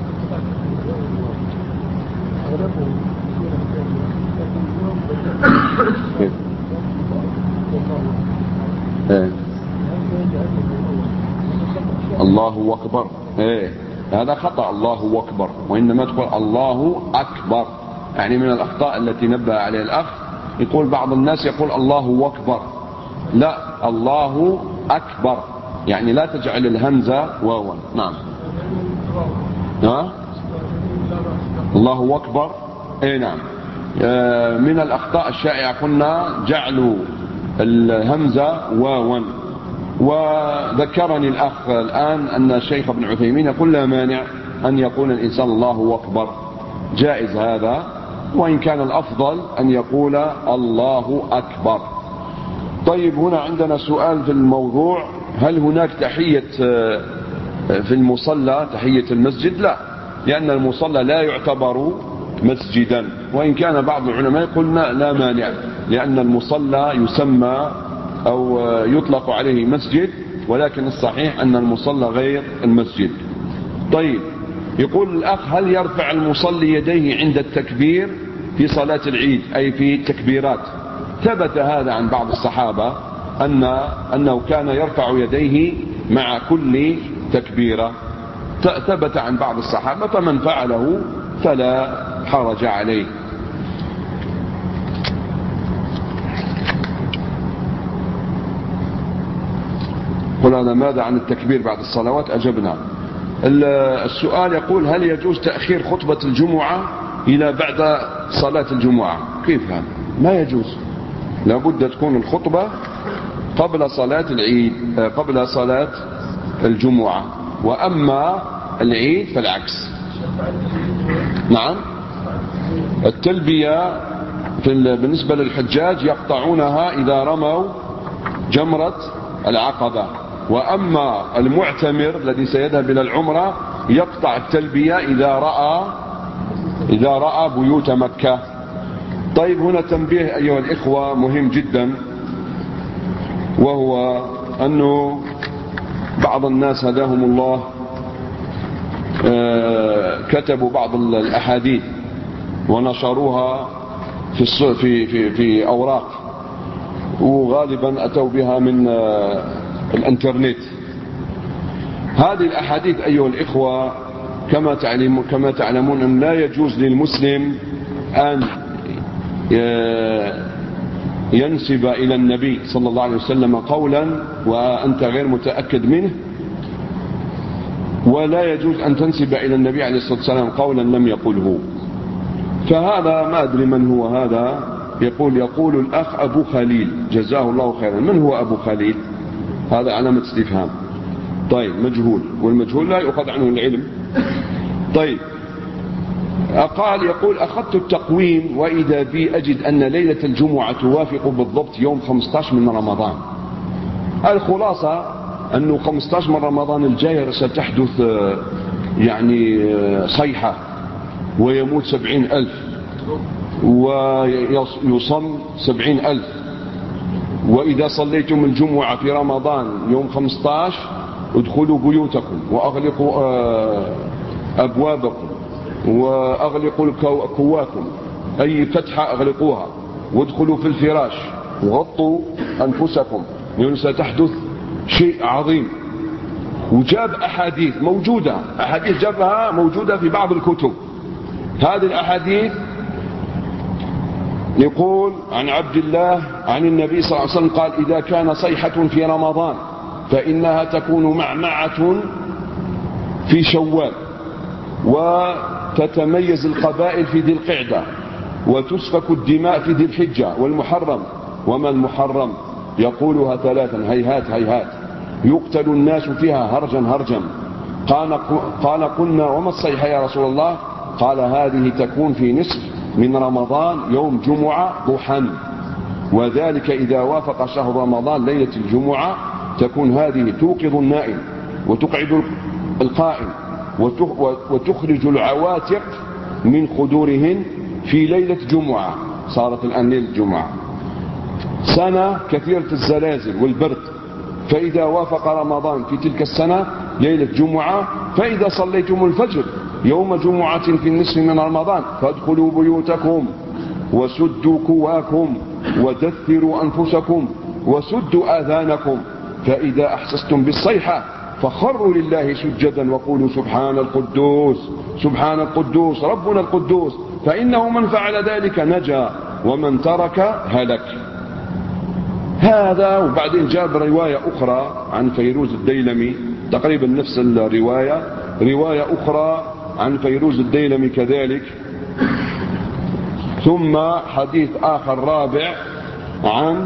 الله أكبر، هذا خطأ، الله أكبر، وإنما تقول الله أكبر. يعني من الأخطاء التي نبه عليها الأخ، يقول بعض الناس يقول الله أكبر، لا، الله أكبر، يعني لا تجعل الهمزة واوا. نعم. الله أكبر، نعم. من الأخطاء الشائعة قلنا جعلوا الهمزة واوا. وذكرني الأخ الآن أن الشيخ ابن عثيمين يقول لا مانع أن يقول الإنسان الله أكبر، جائز هذا، وإن كان الأفضل أن يقول الله أكبر. طيب هنا عندنا سؤال في الموضوع: هل هناك تحية في المصلى، تحية المسجد؟ لا، لأن المصلى لا يعتبر مسجدا، وإن كان بعض العلماء يقول لا مانع، لأن المصلى يسمى أو يطلق عليه مسجد، ولكن الصحيح أن المصلى غير المسجد. طيب يقول الأخ: هل يرفع المصلي يديه عند التكبير في صلاة العيد، أي في التكبيرات؟ ثبت هذا عن بعض الصحابة أنه كان يرفع يديه مع كل تكبيرة، ثبت عن بعض الصحابة، فمن فعله فلا حرج عليه. قلنا ماذا عن التكبير بعد الصلوات؟ أجبنا. السؤال يقول: هل يجوز تأخير خطبة الجمعة إلى بعد صلاة الجمعة؟ كيف هذا؟ ما يجوز، لابد تكون الخطبة قبل صلاة العيد، قبل صلاة الجمعة، وأما العيد فالعكس. نعم. التلبية بالنسبة للحجاج يقطعونها إذا رموا جمرة العقبة، وأما المعتمر الذي سيذهب إلى العمرة يقطع التلبية إذا رأى بيوت مكة. طيب هنا تنبيه أيها الإخوة مهم جدا: وهو أنه بعض الناس هداهم الله كتبوا بعض الأحاديث ونشروها في أوراق، وغالبا أتوا بها من الانترنت. هذه الأحاديث أيها الإخوة كما تعلمون أن لا يجوز للمسلم أن ينسب إلى النبي صلى الله عليه وسلم قولا وأنت غير متأكد منه، ولا يجوز أن تنسب إلى النبي عليه الصلاة والسلام قولا لم يقله. فهذا ما أدري من هو هذا، يقول الأخ أبو خليل جزاه الله خيرا. من هو أبو خليل؟ هذا علامة استفهام. طيب مجهول، والمجهول لا يؤخذ عنه العلم. طيب يقول أخذت التقويم وإذا بي أجد أن ليلة الجمعة توافق بالضبط يوم 15 من رمضان. الخلاصة أنه 15 من رمضان الجاي ستحدث يعني صيحة ويموت 70,000 ويصم 70,000. وإذا صليتم الجمعة في رمضان يوم 15 ادخلوا بيوتكم وأغلقوا أبوابكم وأغلقوا كواكم، أي فتحة أغلقوها، وادخلوا في الفراش وغطوا أنفسكم لأن ستحدث شيء عظيم. وجاب أحاديث موجودة، أحاديث جابها موجودة في بعض الكتب. هذه الأحاديث يقول عن عبد الله عن النبي صلى الله عليه وسلم قال إذا كان صيحة في رمضان فإنها تكون معمعة في شوال، وتتميز القبائل في ذي القعدة، وتسفك الدماء في ذي الحجة والمحرم. وما المحرم؟ يقولها ثلاثا هيهات هيهات، يقتل الناس فيها هرجا هرجا. قال قلنا وما الصيحة يا رسول الله؟ قال هذه تكون في نصف من رمضان يوم جمعة ضحى، وذلك إذا وافق شهر رمضان ليلة الجمعة تكون هذه توقظ النائم وتقعد القائم وتخرج العواتق من خدورهن في ليلة جمعة. صارت الآن ليلة الجمعة، سنة كثيرة الزلازل والبرد، فإذا وافق رمضان في تلك السنة ليلة جمعة، فإذا صليتم الفجر يوم جمعة في النصف من رمضان فادخلوا بيوتكم وسدوا كواكم ودثروا أنفسكم وسدوا آذانكم، فإذا أحسستم بالصيحة فخروا لله سجدا وقولوا سبحان القدوس سبحان القدوس ربنا القدوس، فإنه من فعل ذلك نجا ومن ترك هلك. هذا. وبعدين جاب رواية أخرى عن فيروز الديلمي تقريبا نفس الرواية، رواية أخرى عن فيروز الديلمي كذلك، ثم حديث آخر رابع عن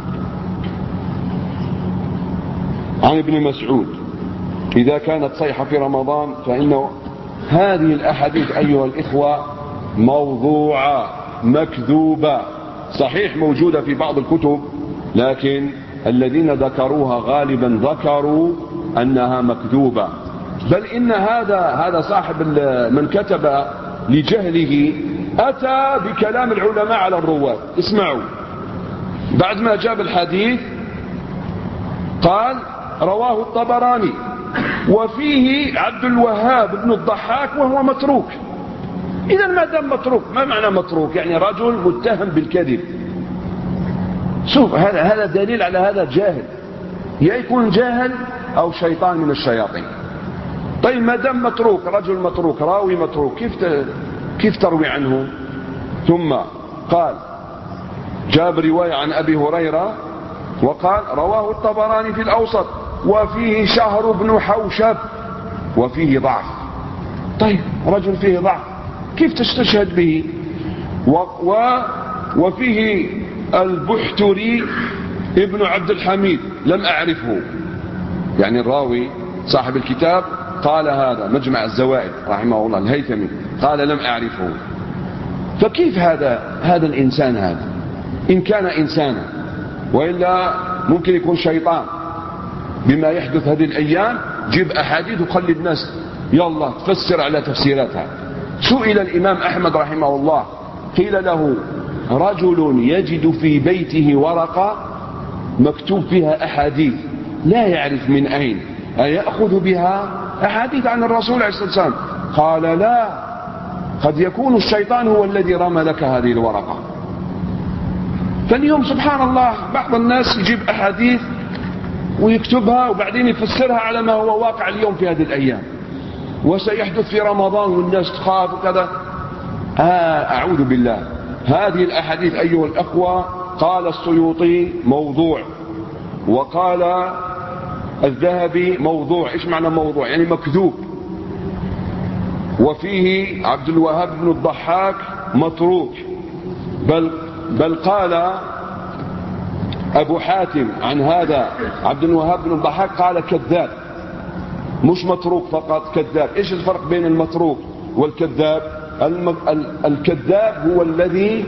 ابن مسعود إذا كانت صيحة في رمضان فإنه. هذه الأحاديث أيها الإخوة موضوعة مكذوبة، صحيح موجودة في بعض الكتب، لكن الذين ذكروها غالبا ذكروا أنها مكذوبة. بل إن هذا صاحب من كتب لجهله أتى بكلام العلماء على الرواة. اسمعوا، بعد ما جاب الحديث قال رواه الطبراني وفيه عبد الوهاب بن الضحاك وهو متروك. إذا ما دام متروك، ما معنى متروك؟ يعني رجل متهم بالكذب. شوف هذا دليل على هذا جاهل، يا يكون جاهل أو شيطان من الشياطين. طيب ما دام متروك، رجل متروك راوي متروك، كيف تروي عنه؟ ثم قال جاب رواية عن أبي هريرة وقال رواه الطبراني في الأوسط وفيه شهر بن حوشب وفيه ضعف. طيب رجل فيه ضعف كيف تستشهد به؟ وفيه البحتري ابن عبد الحميد لم أعرفه، يعني الراوي صاحب الكتاب قال هذا مجمع الزوائد رحمه الله الهيثمي قال لم أعرفه. فكيف هذا الإنسان هذا؟ إن كان إنسانا، وإلا ممكن يكون شيطان. بما يحدث هذه الأيام جيب أحاديث وخلي الناس يلا تفسر على تفسيراتها. سئل الإمام أحمد رحمه الله قيل له رجل يجد في بيته ورقة مكتوب فيها أحاديث لا يعرف من أين، أيأخذ بها أحاديث عن الرسول عليه الصلاة والسلام؟ قال لا، قد يكون الشيطان هو الذي رمى لك هذه الورقة. فاليوم سبحان الله بعض الناس يجيب أحاديث ويكتبها وبعدين يفسرها على ما هو واقع اليوم في هذه الأيام، وسيحدث في رمضان والناس تخاف وكذا. أعوذ بالله. هذه الأحاديث أيها الأخوة قال السيوطي موضوع، وقال الذهبي موضوع. إيش معنى موضوع؟ يعني مكذوب. وفيه عبد الوهاب بن الضحاك متروك، بل قال أبو حاتم عن هذا عبد الوهاب بن الضحاك قال كذاب، مش متروك فقط، كذاب. إيش الفرق بين المتروك والكذاب؟ الكذاب هو الذي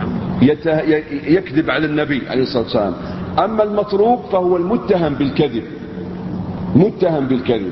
يكذب على النبي عليه الصلاة والسلام، أما المتروك فهو المتهم بالكذب، متهم بالكذب.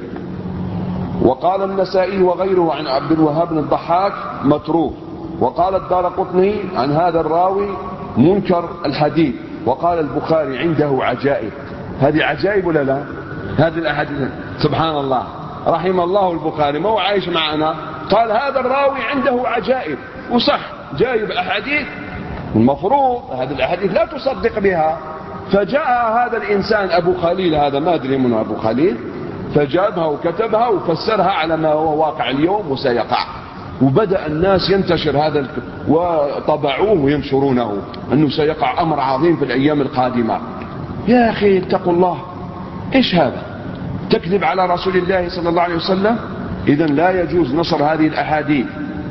وقال النسائي وغيره عن عبد الوهاب بن الضحاك متروك، وقال الدارقطني عن هذا الراوي منكر الحديث، وقال البخاري عنده عجائب. هذه عجائب ولا لا؟ هذه الأحاديث سبحان الله، رحم الله البخاري، ما هو عايش معنا، قال هذا الراوي عنده عجائب. وصح جايب أحاديث المفروض هذه الأحاديث لا تصدق بها، فجاء هذا الإنسان أبو خليل، هذا ما أدري منه أبو خليل، فجابها وكتبها وفسرها على ما هو واقع اليوم وسيقع. وبدأ الناس ينتشر هذا وطبعوه وينشرونه أنه سيقع أمر عظيم في الأيام القادمة. يا أخي اتقوا الله، إيش هذا؟ تكذب على رسول الله صلى الله عليه وسلم. إذن لا يجوز نشر هذه الأحاديث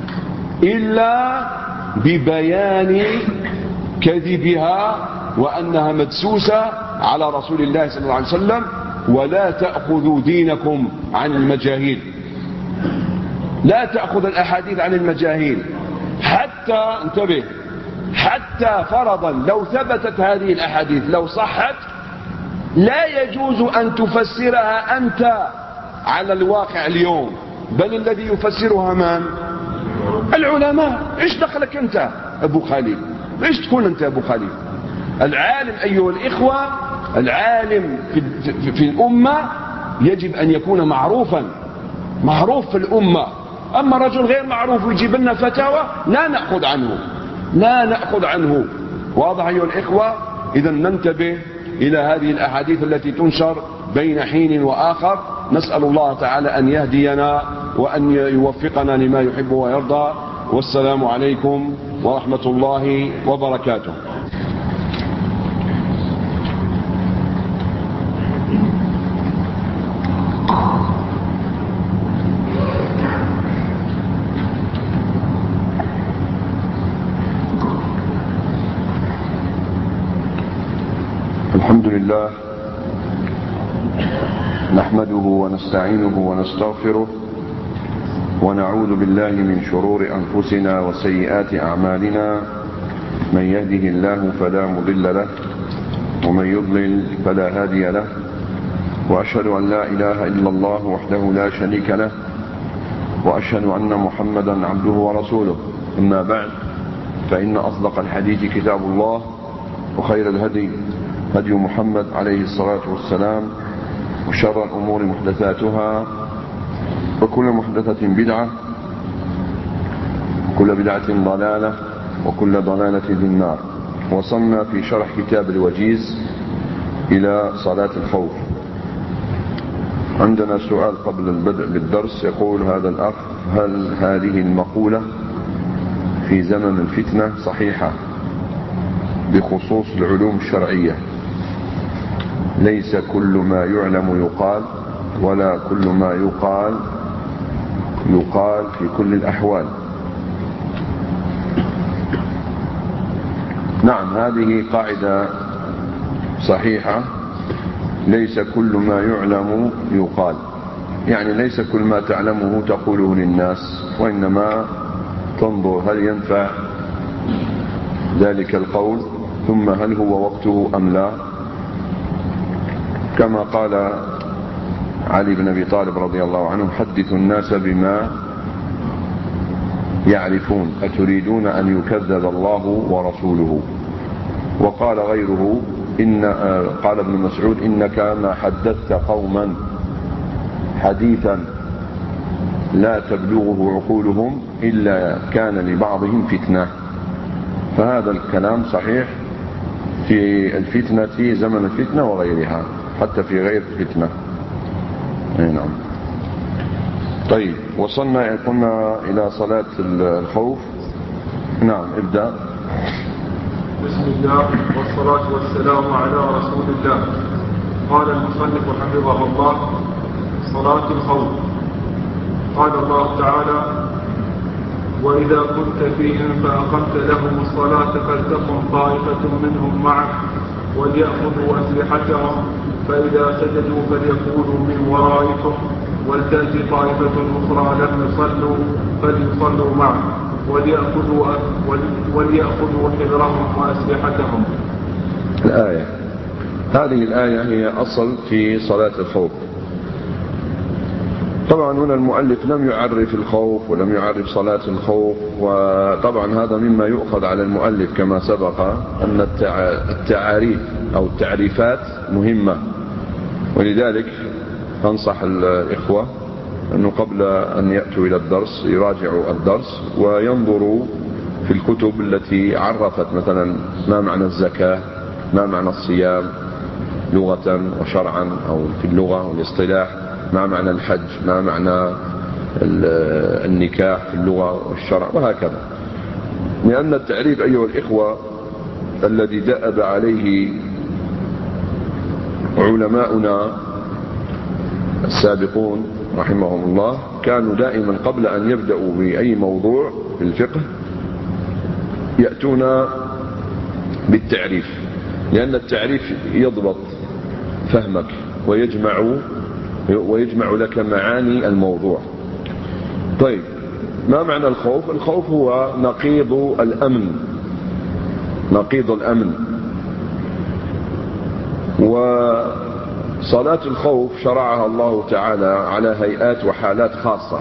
إلا ببيان كذبها وأنها مدسوسة على رسول الله صلى الله عليه وسلم. ولا تأخذوا دينكم عن المجاهيل، لا تأخذ الأحاديث عن المجاهيل. حتى انتبه، حتى فرضا لو ثبتت هذه الأحاديث، لو صحت، لا يجوز أن تفسرها أنت على الواقع اليوم، بل الذي يفسرها من؟ العلماء. إيش دخلك أنت أبو خليل؟ إيش تكون أنت أبو خليل؟ العالم أيها الإخوة، العالم في الأمة يجب أن يكون معروفا، معروف في الأمة. أما رجل غير معروف ويجيب لنا فتاوى لا نأخذ عنه، لا نأخذ عنه. واضح أيها الإخوة؟ إذا ننتبه إلى هذه الأحاديث التي تنشر بين حين وآخر. نسأل الله تعالى أن يهدينا وأن يوفقنا لما يحب ويرضى. والسلام عليكم ورحمة الله وبركاته. الحمد لله نحمده ونستعينه ونستغفره ونعوذ بالله من شرور أنفسنا وسيئات أعمالنا. من يهده الله فلا مضل له ومن يضلل فلا هادي له، وأشهد أن لا إله إلا الله وحده لا شريك له، وأشهد أن محمدا عبده ورسوله. أما بعد، فإن أصدق الحديث كتاب الله، وخير الهدي هدي محمد عليه الصلاة والسلام، وشر الأمور محدثاتها، وكل محدثة بدعة، وكل بدعة ضلالة، وكل ضلالة في النار. وصلنا في شرح كتاب الوجيز إلى صلاة الخوف. عندنا سؤال قبل البدء بالدرس. يقول هذا الأخ: هل هذه المقولة في زمن الفتنة صحيحة بخصوص العلوم الشرعية؟ ليس كل ما يعلم يقال، ولا كل ما يقال في كل الأحوال. نعم، هذه قاعدة صحيحة. ليس كل ما يعلم يقال، يعني ليس كل ما تعلمه تقوله للناس، وإنما تنظر هل ينفع ذلك القول، ثم هل هو وقته أم لا. كما قال علي بن أبي طالب رضي الله عنه: حدثوا الناس بما يعرفون، أتريدون أن يكذب الله ورسوله. وقال غيره: قال ابن مسعود إنك ما حدثت قوما حديثا لا تبلغه عقولهم إلا كان لبعضهم فتنة. فهذا الكلام صحيح في الفتنة، في زمن الفتنة وغيرها، حتى في غير الفتنة. نعم. طيب، قلنا إلى صلاة الخوف. نعم، ابدأ. بسم الله والصلاة والسلام على رسول الله. قال المصنف حفظه الله: صلاة الخوف. قال الله تعالى: وإذا كنت فيهم فأقمت لهم الصلاة فلتقم طائفة منهم معك وليأخذوا أسلحتهم فإذا سجدوا فليكونوا من ورائكم ولتأتي طائفة أخرى لم يصلوا فليصلوا معك وليأخذوا حذرهم وأسلحتهم. الآية هذه الآية هي أصل في صلاة الخوف. طبعا هنا المؤلف لم يعرف الخوف ولم يعرف صلاة الخوف، وطبعا هذا مما يؤخذ على المؤلف كما سبق أن التعاريف أو التعريفات مهمة، ولذلك أنصح الإخوة أنه قبل أن يأتوا إلى الدرس يراجعوا الدرس وينظروا في الكتب التي عرفت مثلا ما معنى الزكاة، ما معنى الصيام لغة وشرعا أو في اللغة والاصطلاح، ما معنى الحج، ما معنى النكاح في اللغة والشرع، وهكذا. لأن التعريف أيها الإخوة الذي دأب عليه علماؤنا السابقون رحمهم الله كانوا دائما قبل أن يبدأوا بأي موضوع في الفقه يأتون بالتعريف، لأن التعريف يضبط فهمك ويجمع لك معاني الموضوع. طيب، ما معنى الخوف؟ الخوف هو نقيض الأمن. وصلاة الخوف شرعها الله تعالى على هيئات وحالات خاصة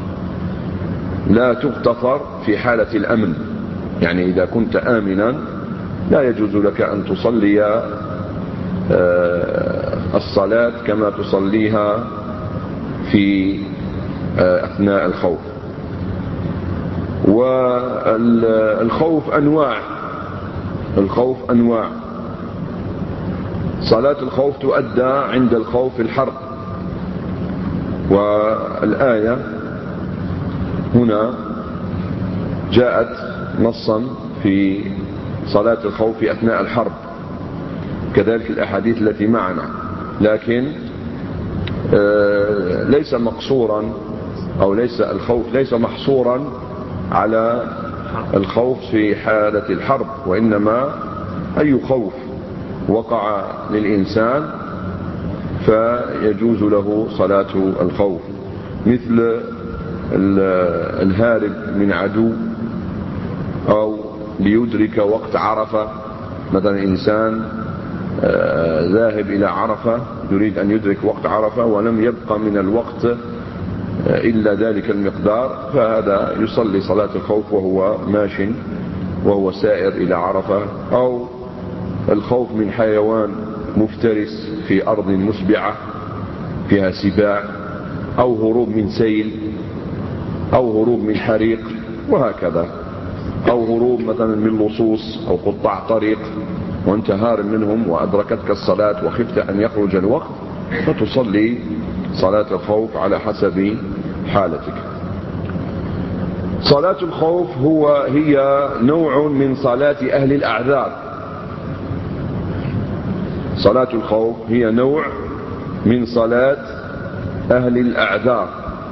لا تغتفر في حالة الأمن. يعني إذا كنت آمنا لا يجوز لك أن تصلي الصلاة كما تصليها في أثناء الخوف. والخوف أنواع. صلاة الخوف تؤدى عند الخوف الحرب، والآية هنا جاءت نصا في صلاة الخوف أثناء الحرب، كذلك الأحاديث التي معنا، لكن ليس مقصورا أو ليس الخوف ليس محصورا على الخوف في حالة الحرب، وإنما أي خوف وقع للإنسان فيجوز له صلاة الخوف، مثل الهارب من عدو، أو ليدرك وقت عرفة. مثلا إنسان ذاهب إلى عرفة يريد أن يدرك وقت عرفة ولم يبقى من الوقت إلا ذلك المقدار، فهذا يصلي صلاة الخوف وهو ماش وهو سائر إلى عرفة. أو الخوف من حيوان مفترس في أرض مسبعة فيها سباع، أو هروب من سيل، أو هروب من حريق، وهكذا. أو هروب مثلا من لصوص أو قطاع طريق وأنت هارب منهم وأدركتك الصلاة وخفت أن يخرج الوقت، فتصلي صلاة الخوف على حسب حالتك. صلاة الخوف هي نوع من صلاة أهل الأعذار. صلاة الخوف هي نوع من صلاة أهل الأعذار،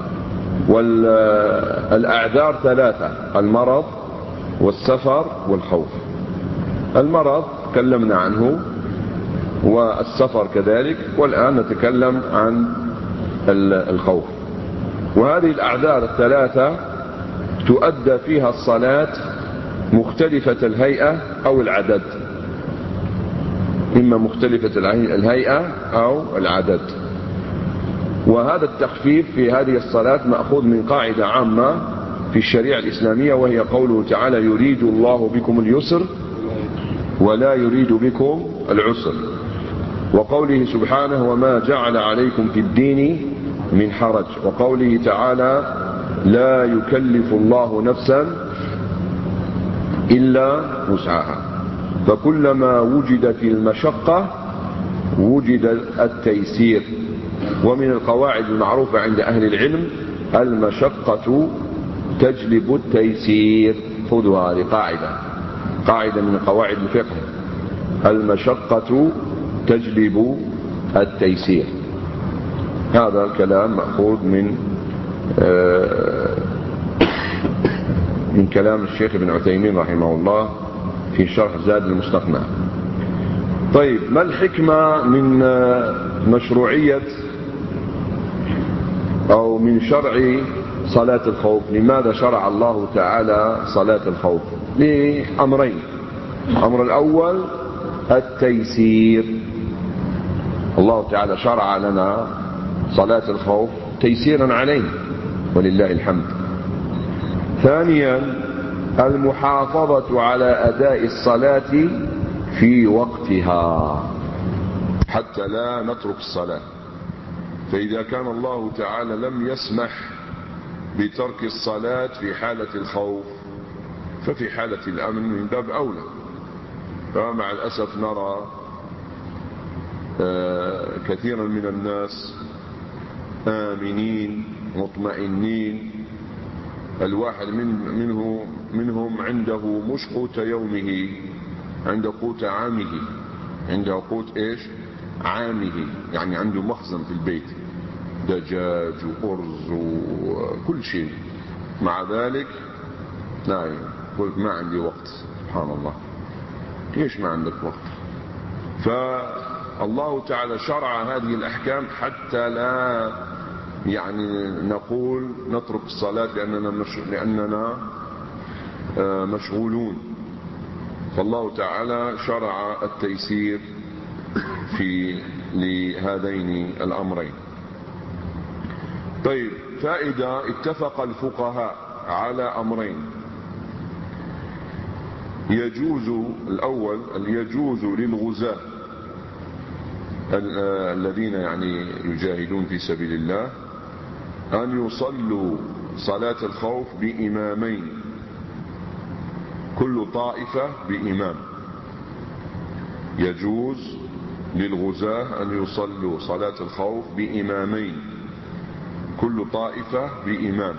والأعذار ثلاثة: المرض والسفر والخوف. المرض تكلمنا عنه، والسفر كذلك، والآن نتكلم عن الخوف. وهذه الأعذار الثلاثة تؤدى فيها الصلاة مختلفة الهيئة أو العدد، إما مختلفة الهيئة أو العدد. وهذا التخفيف في هذه الصلاة مأخوذ من قاعدة عامة في الشريعة الإسلامية، وهي قوله تعالى: يريد الله بكم اليسر ولا يريد بكم العسر. وقوله سبحانه وما جعل عليكم في الدين من حرج. وقوله تعالى لا يكلف الله نفسا إلا وسعها. فكلما وجدت المشقة وجد التيسير. ومن القواعد المعروفة عند أهل العلم المشقة تجلب التيسير. خذوا هذه قاعدة من قواعد الفقه. المشقة تجلب التيسير. هذا الكلام مأخوذ من كلام الشيخ ابن عثيمين رحمه الله في شرح زاد المستقنع. طيب، ما الحكمة من مشروعية أو من شرع صلاة الخوف؟ لماذا شرع الله تعالى صلاة الخوف؟ لأمرين. الأمر الأول التيسير. الله تعالى شرع لنا صلاة الخوف تيسيرا عليه ولله الحمد. ثانيا المحافظة على أداء الصلاة في وقتها حتى لا نترك الصلاة. فإذا كان الله تعالى لم يسمح بترك الصلاة في حالة الخوف ففي حالة الأمن من باب أولى. فمع الأسف نرى كثيرا من الناس آمنين مطمئنين، الواحد منهم عنده مش قوت يومه، عنده قوت عامه، عنده قوت ايش؟ عامه، يعني عنده مخزن في البيت دجاج وأرز وكل شيء. مع ذلك لا يقول ما عندي وقت. سبحان الله، ليش ما عندك وقت؟ فالله تعالى شرع هذه الأحكام حتى لا نقول نترك الصلاة لأننا مشغولون. فالله تعالى شرع التيسير لهذين الأمرين. طيب، فإذا اتفق الفقهاء على أمرين، الأول يجوز للغزاة الذين يجاهدون في سبيل الله أن يصلوا صلاة الخوف بإمامين، كل طائفة بإمام. يجوز للغزاة أن يصلوا صلاة الخوف بإمامين، كل طائفة بإمام.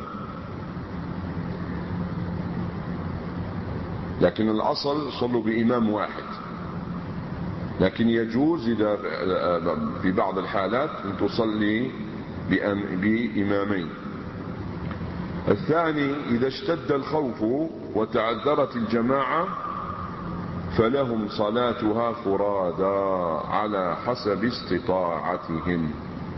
لكن الأصل يصلوا بإمام واحد، لكن يجوز إذا في بعض الحالات أن تصلي بإمامين. الثاني إذا اشتد الخوف وتعذرت الجماعة فلهم صلاتها فرادا على حسب استطاعتهم.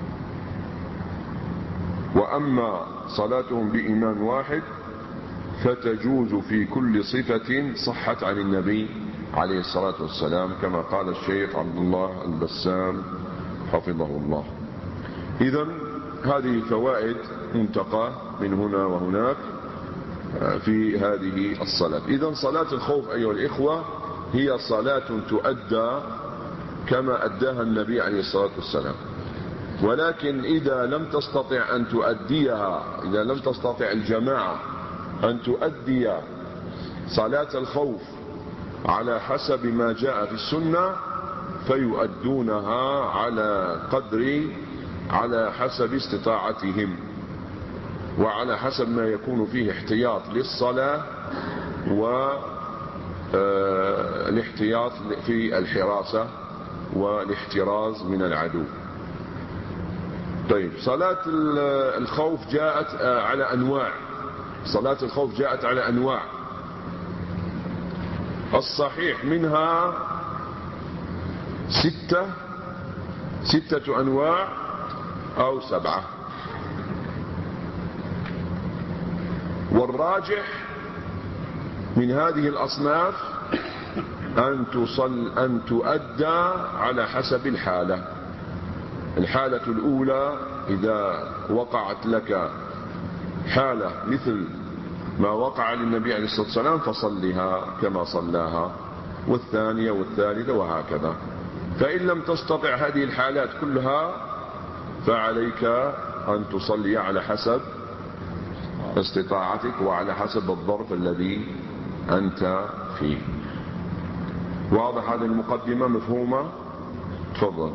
وأما صلاتهم بإمام واحد فتجوز في كل صفة صحت عن النبي عليه الصلاة والسلام، كما قال الشيخ عبد الله البسام حفظه الله. إذن هذه فوائد منتقى من هنا وهناك في هذه الصلاة. إذن صلاة الخوف أيها الإخوة هي صلاة تؤدى كما أداها النبي عليه الصلاة والسلام. ولكن إذا لم تستطع أن تؤديها، إذا لم تستطع الجماعة أن تؤدي صلاة الخوف على حسب ما جاء في السنة فيؤدونها على حسب استطاعتهم، وعلى حسب ما يكون فيه احتياط للصلاة والاحتياط في الحراسة والاحتراز من العدو. طيب، صلاة الخوف جاءت على أنواع. صلاة الخوف جاءت على أنواع، الصحيح منها ستة أنواع أو 7. والراجح من هذه الأصناف أن تؤدى على حسب الحالة. الحالة الأولى إذا وقعت لك حالة مثل ما وقع للنبي عليه الصلاة والسلام فصلها كما صلاها. والثانية والثالثة وهكذا. فإن لم تستطع هذه الحالات كلها فعليك أن تصلي على حسب استطاعتك وعلى حسب الظرف الذي أنت فيه. واضح هذه المقدمة مفهومة؟ تفضل.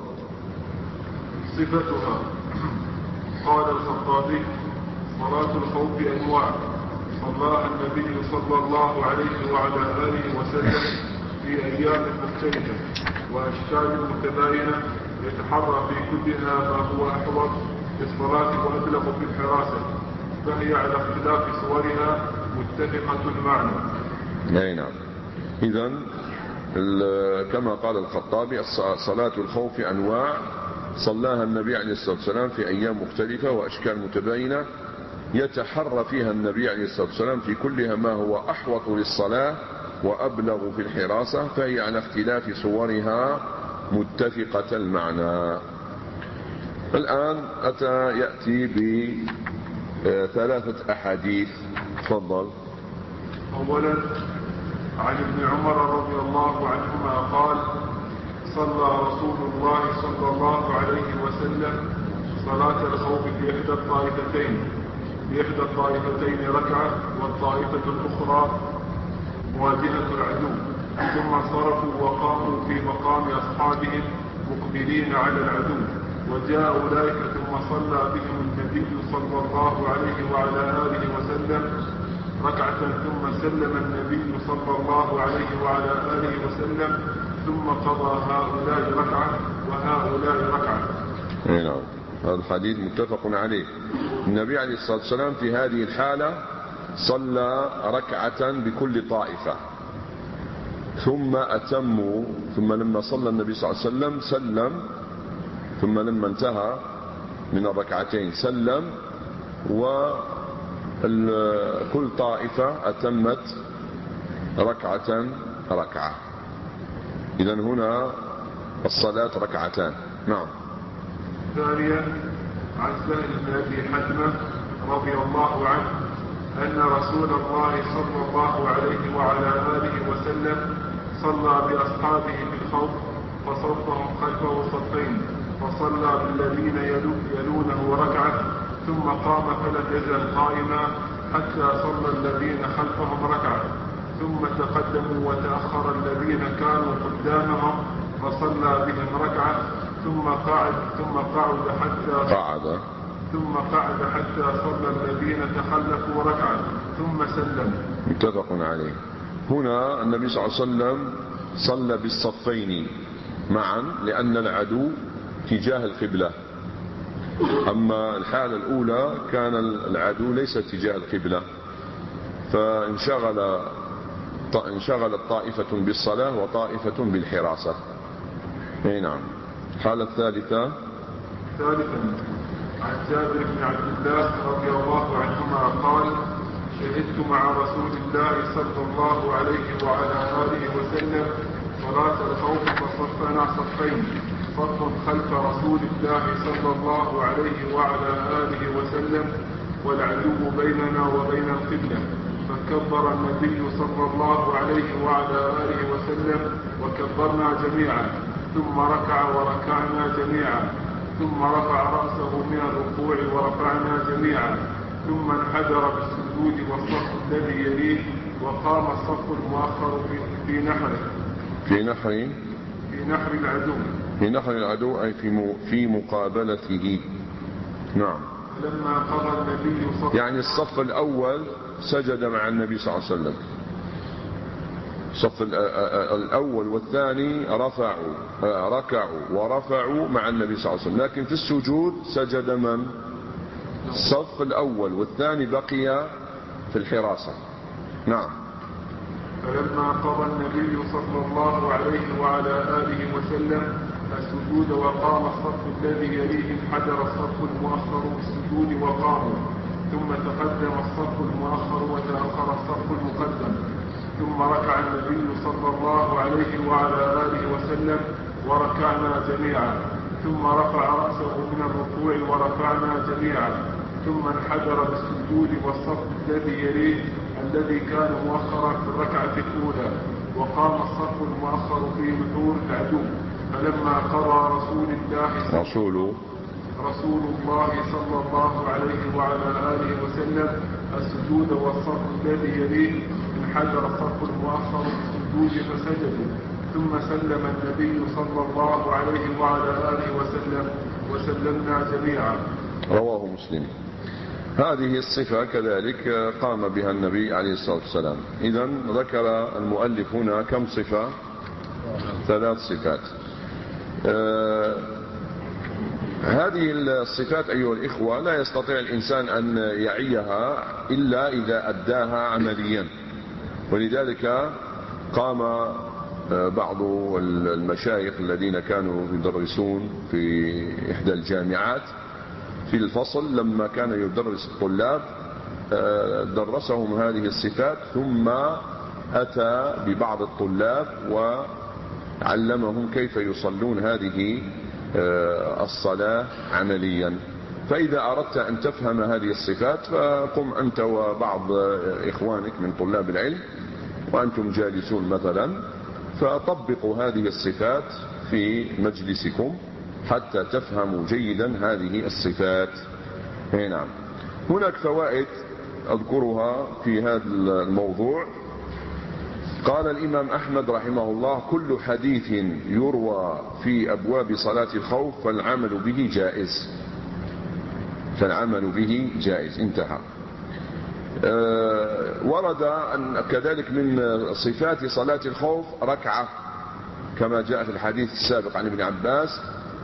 صفتها. قال الخطابي: صلاة الخوف أنواع، صلاها النبي صلى الله عليه وعلى آله وسلم في أيام مختلفة وأشكال متباينة، يتحرى في كلها ما هو أحوط في الصلاة وأبلغ في الحراسة، فهي على اختلاف صورها متفقة المعنى. نعم. إذن كما قال الخطابي: صلاة الخوف أنواع، صلاها النبي عليه الصلاة والسلام في أيام مختلفة وأشكال متباينة، يتحرى فيها النبي عليه الصلاة والسلام في كلها ما هو أحوط للصلاة وأبلغ في الحراسة، فهي على اختلاف صورها متفقة المعنى. الآن يأتي بثلاثة أحاديث. تفضل. أولا، عن ابن عمر رضي الله عنهما قال: صلى رسول الله صلى الله عليه وسلم صلاة الخوف بإحدى الطائفتين ركعة، والطائفة الأخرى مواجهة العدو، ثم انصرفوا وقاموا في مقام أصحابهم مقبلين على العدو، وجاء أولئك ثم صلى بهم النبي صلى الله عليه وعلى آله وسلم ركعة، ثم سلم النبي صلى الله عليه وعلى آله وسلم، ثم قضى هؤلاء ركعة وهؤلاء ركعة. نعم، هذا الحديث متفق عليه. النبي عليه الصلاة والسلام في هذه الحالة صلى ركعة بكل طائفة، ثم أتموا، ثم لما صلى النبي صلى الله عليه وسلم سلم، ثم لما انتهى من الركعتين سلم، وكل طائفة أتمت ركعة. إذن هنا الصلاة ركعتان. نعم. ثانيا، عن سهل بن أبي حتمة رضي الله عنه أن رسول الله صلى الله عليه وعلى آله وسلم صلى بأصحابه بالخوف، فصفهم خلفه صفين، فصلى بالذين يلونه ركعة، ثم قام فلم يزل قائما حتى صلى الذين خلفهم ركعة، ثم تقدموا وتأخر الذين كانوا قدامهم فصلى بهم ركعة، ثم قعد حتى صلى الذين تخلفوا ركعة، ثم سلم. متفق عليه. هنا النبي صلى الله عليه وسلم صلى بالصفين معا لأن العدو تجاه القبلة. أما الحالة الأولى كان العدو ليس تجاه القبلة، فانشغلت طائفة بالصلاة وطائفة بالحراسة. نعم. الحالة الثالثة. ثالثا، عن جابر بن عبد الله رضي الله عنهما قال: شهدت مع رسول الله صلى الله عليه وعلى آله وسلم صلاة الخوف، فصفنا صفين، صف خلف رسول الله صلى الله عليه وعلى آله وسلم، والعدو بيننا وبين القبلة، فكبر النبي صلى الله عليه وعلى آله وسلم وكبرنا جميعا، ثم ركع وركعنا جميعا، ثم رفع رأسه من الركوع ورفعنا جميعا، ثم انحدر بالسجود والصف الذي يليه، وقام الصف المؤخر في نحر العدو أي في مقابلته. نعم. لما قضى النبي يعني الصف الأول سجد مع النبي صلى الله عليه وسلم، الصف الأول والثاني ركعوا ورفعوا مع النبي صلى الله عليه وسلم، لكن في السجود سجد من؟ الصف الأول، والثاني بقي في الحراسة. نعم. فلما قضى النبي صلى الله عليه وعلى آله وسلم السجود وقام الصف الذي يليه، انحدر الصف المؤخر بالسجود وقاموا، ثم تقدم الصف المؤخر وتأخر الصف المقدم، ثم ركع النبي صلى الله عليه وعلى آله وسلم وركعنا جميعا، ثم رفع رأسه من الركوع ورفعنا جميعا، ثم انحدر بالسجود والصف الذي يليه، الذي كان مؤخرا في الركعة الأولى، وقام الصف المؤخر في نحور العدو، فلما قضى رسول الله صلى الله عليه وعلى آله وسلم السجود والصف الذي يليه انحدر الصف المؤخر بالسجود فسجدوا، ثم سلم النبي صلى الله عليه وعلى آله وسلم وسلمنا جميعا. رواه مسلم. هذه الصفة كذلك قام بها النبي عليه الصلاة والسلام. إذن ذكر المؤلف هنا كم صفة؟ 3 صفات. هذه الصفات أيها الإخوة لا يستطيع الإنسان أن يعيها إلا إذا أداها عمليا، ولذلك قام بعض المشايخ الذين كانوا يدرسون في إحدى الجامعات في الفصل لما كان يدرس الطلاب درسهم هذه الصفات، ثم أتى ببعض الطلاب وعلمهم كيف يصلون هذه الصلاة عمليا. فإذا أردت أن تفهم هذه الصفات فقم أنت وبعض إخوانك من طلاب العلم وأنتم جالسون مثلا، فطبقوا هذه الصفات في مجلسكم حتى تفهموا جيدا هذه الصفات. نعم. هناك فوائد أذكرها في هذا الموضوع. قال الإمام أحمد رحمه الله: كل حديث يروى في أبواب صلاة الخوف فالعمل به جائز. انتهى. ورد أن كذلك من صفات صلاة الخوف ركعة، كما جاء في الحديث السابق عن ابن عباس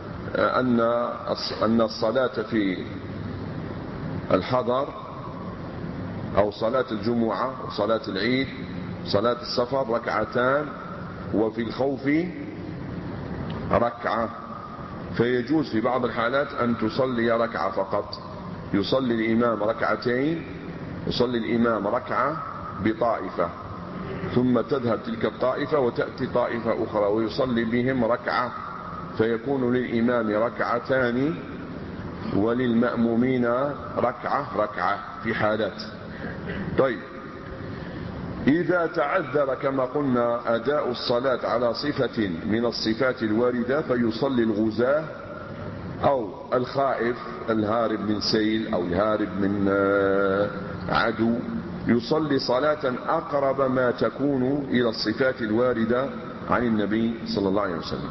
أن الصلاة في الحضر أو صلاة الجمعة وصلاة العيد صلاة السفر 2 وفي الخوف ركعة، فيجوز في بعض الحالات أن تصلي ركعة فقط، يصلي الإمام 2 يصلي الإمام ركعة بطائفة، ثم تذهب تلك الطائفة وتأتي طائفة أخرى ويصلي بهم ركعة، فيكون للإمام 2 وللمأمومين ركعة في حالات. طيب، إذا تعذر كما قلنا أداء الصلاة على صفة من الصفات الواردة فيصلي الغزاة أو الخائف الهارب من سيل أو الهارب من عدو، يصلي صلاة أقرب ما تكون إلى الصفات الواردة عن النبي صلى الله عليه وسلم.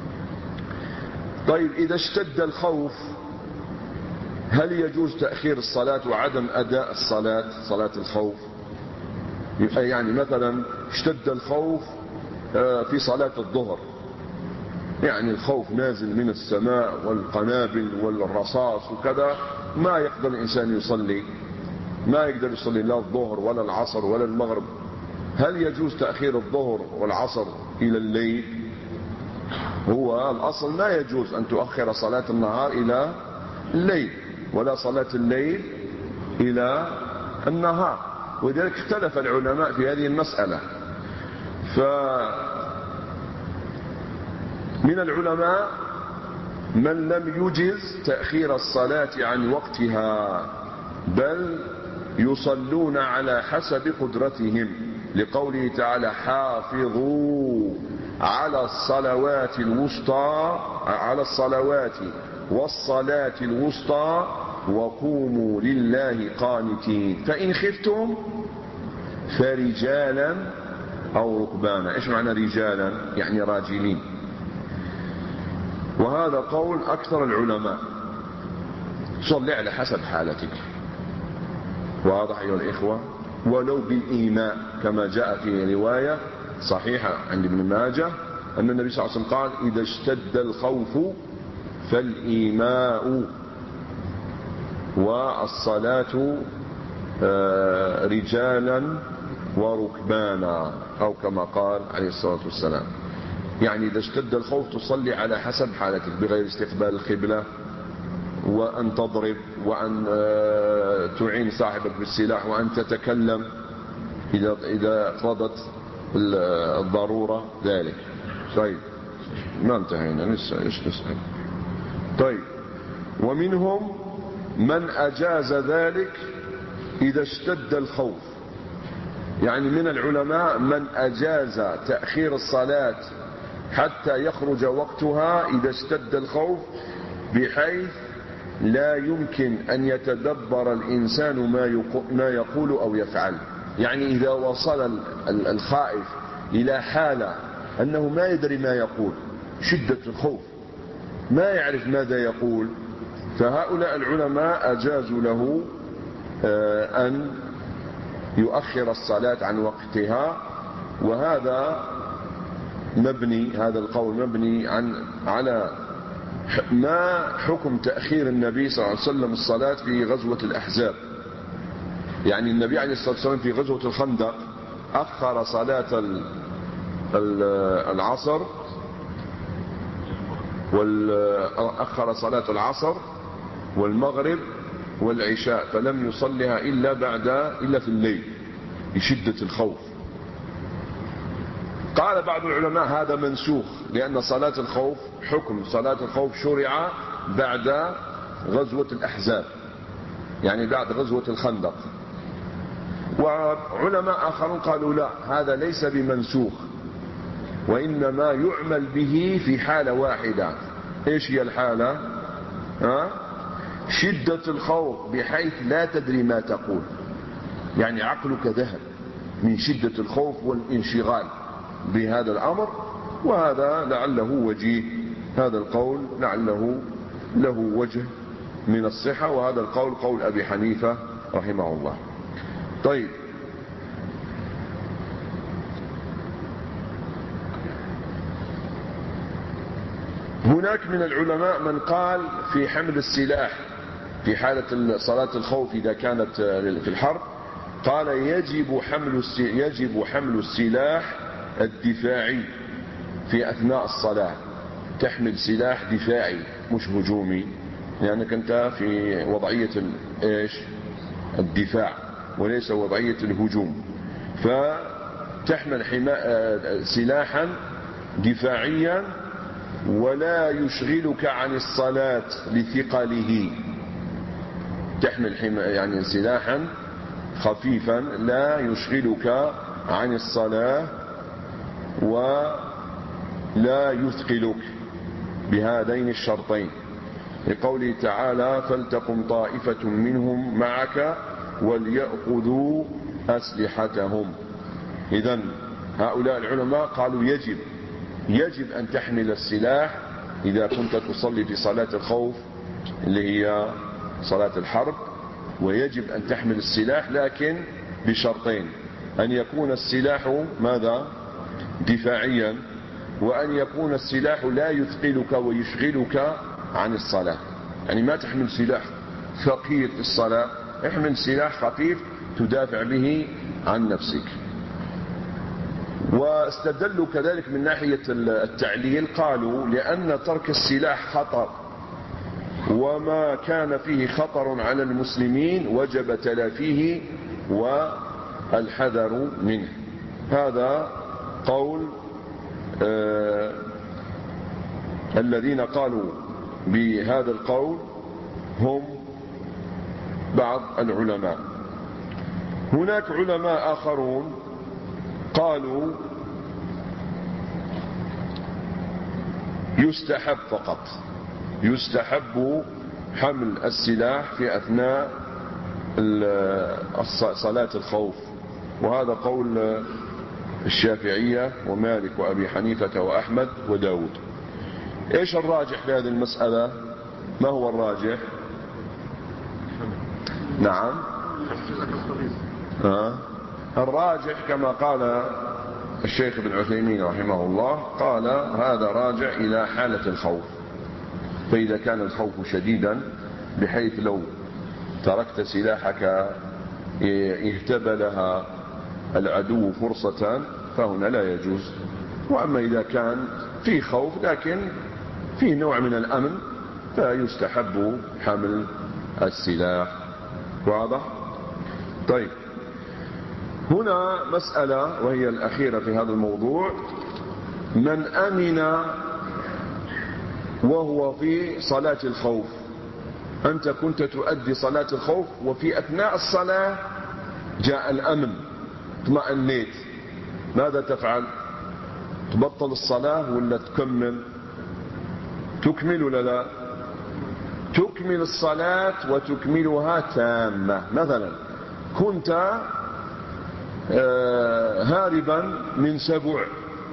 طيب، إذا اشتد الخوف هل يجوز تأخير الصلاة وعدم أداء صلاة الخوف؟ يعني مثلا اشتد الخوف في صلاة الظهر، يعني الخوف نازل من السماء والقنابل والرصاص وكذا، ما يقدر الإنسان يصلي، ما يقدر يصلي لا الظهر ولا العصر ولا المغرب. هل يجوز تأخير الظهر والعصر إلى الليل؟ هو الأصل ما يجوز أن تؤخر صلاة النهار إلى الليل ولا صلاة الليل إلى النهار، ولذلك اختلف العلماء في هذه المسألة. فمن العلماء من لم يجز تأخير الصلاة عن وقتها، بل يصلون على حسب قدرتهم، لقوله تعالى: حافظوا على الصلوات والصلاة الوسطى وقوموا لله قانتين فإن خفتم فرجالا أو ركبانا. إيش معنى رجالا؟ يعني راجلين. وهذا قول أكثر العلماء، صلي على حسب حالتك. واضح أيها الإخوة؟ ولو بالإيماء، كما جاء في رواية صحيحة عند ابن ماجه أن النبي صلى الله عليه وسلم قال: إذا اشتد الخوف فالإيماء والصلاة رجالا وركبانا، أو كما قال عليه الصلاة والسلام. يعني إذا اشتد الخوف تصلي على حسب حالتك بغير استقبال القبلة، وأن تضرب، وأن تعين صاحبك بالسلاح، وأن تتكلم إذا اقتضت الضرورة ذلك. طيب، ما انتهينا لسه، إيش نسأل؟ طيب، ومنهم من أجاز ذلك إذا اشتد الخوف، يعني من العلماء من أجاز تأخير الصلاة حتى يخرج وقتها إذا اشتد الخوف، بحيث لا يمكن أن يتدبر الإنسان ما يقول أو يفعل. يعني إذا وصل الخائف إلى حالة أنه ما يدري ما يقول، شدة الخوف ما يعرف ماذا يقول، فهؤلاء العلماء أجازوا له أن يؤخر الصلاة عن وقتها. وهذا مبني، هذا القول مبني على ما حكم تأخير النبي صلى الله عليه وسلم الصلاة في غزوة الأحزاب. يعني النبي عليه الصلاة والسلام في غزوة الخندق أخر صلاة العصر أخر صلاة العصر والمغرب والعشاء، فلم يصلها إلا في الليل لشدة الخوف. قال بعض العلماء هذا منسوخ، لأن صلاة الخوف حكم صلاة الخوف شرع بعد غزوة الأحزاب، يعني بعد غزوة الخندق. وعلماء آخرون قالوا لا، هذا ليس بمنسوخ، وإنما يعمل به في حالة واحدة. إيش هي الحالة؟ شدة الخوف بحيث لا تدري ما تقول، يعني عقلك ذهب من شدة الخوف والانشغال بهذا الأمر. وهذا لعله وجيه، هذا القول لعله له وجه من الصحة، وهذا القول قول أبي حنيفة رحمه الله. طيب، هناك من العلماء من قال في حمل السلاح في حالة صلاة الخوف إذا كانت في الحرب، قال يجب حمل السلاح الدفاعي في أثناء الصلاة. تحمل سلاح دفاعي مش هجومي، لأنك أنت في وضعية الدفاع وليس وضعية الهجوم، فتحمل سلاحا دفاعيا ولا يشغلك عن الصلاة لثقله. تحمل يعني سلاحا خفيفا لا يشغلك عن الصلاة ولا يثقلك، بهذين الشرطين، لقوله تعالى فلتقم طائفة منهم معك وليأخذوا أسلحتهم. إذن هؤلاء العلماء قالوا يجب أن تحمل السلاح إذا كنت تصلي في صلاة الخوف اللي هي صلاة الحرب، ويجب أن تحمل السلاح لكن بشرطين: أن يكون السلاح ماذا؟ دفاعيا، وأن يكون السلاح لا يثقلك ويشغلك عن الصلاة. يعني ما تحمل سلاح ثقيل في الصلاة، احمل سلاح خفيف تدافع به عن نفسك. واستدلوا كذلك من ناحية التعليل، قالوا لأن ترك السلاح خطر، وما كان فيه خطر على المسلمين وجب تلافيه والحذر منه. هذا قول الذين قالوا بهذا القول هم بعض العلماء. هناك علماء آخرون قالوا يستحب فقط، يستحب حمل السلاح في أثناء صلاة الخوف، وهذا قول الشافعية ومالك وأبي حنيفة وأحمد وداود. إيش الراجح في هذه المسألة؟ ما هو الراجح؟ نعم، الراجح كما قال الشيخ ابن عثيمين رحمه الله، قال هذا راجع إلى حالة الخوف. فإذا كان الخوف شديدا بحيث لو تركت سلاحك اهتبلها العدو فرصة فهنا لا يجوز. وأما إذا كان في خوف لكن في نوع من الأمن فيستحب حمل السلاح. واضح؟ طيب، هنا مسألة وهي الأخيرة في هذا الموضوع: من أمن وهو في صلاة الخوف. أنت كنت تؤدي صلاة الخوف وفي أثناء الصلاة جاء الأمن اطمأنيت، ماذا تفعل؟ تبطل الصلاة ولا تكمل؟ تكمل ولا لا؟ تكمل الصلاة وتكملها تامة. مثلا كنت هاربا من سبع،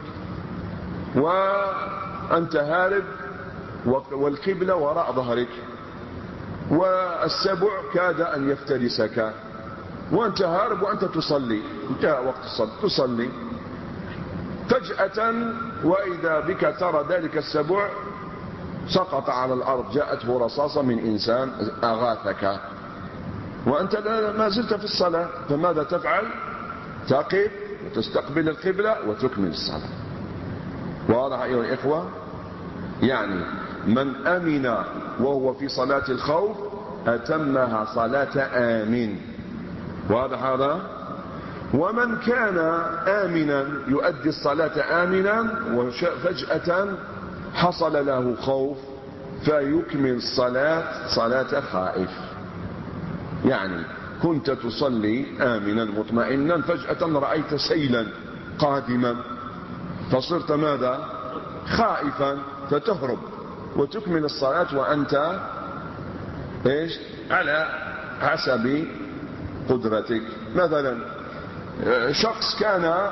وأنت هارب والقبلة وراء ظهرك، والسبع كاد أن يفترسك، وأنت هارب وأنت تصلي، انتهى وقت الصلاة تصلي، فجأة وإذا بك ترى ذلك السبع سقط على الأرض، جاءته رصاصة من إنسان أغاثك وأنت ما زلت في الصلاة، فماذا تفعل؟ تقف وتستقبل القبلة وتكمل الصلاة. واضح أيها الإخوة؟ يعني من أمن وهو في صلاة الخوف أتمها صلاة آمن. واضح هذا؟ ومن كان آمنا يؤدي الصلاة آمنا وفجأة حصل له خوف فيكمل الصلاة صلاة خائف. يعني كنت تصلي آمنا مطمئنا، فجأة رأيت سيلا قادما فصرت ماذا؟ خائفا، فتهرب وتكمل الصلاة وأنت إيش؟ على حسب قدرتك. مثلا شخص كان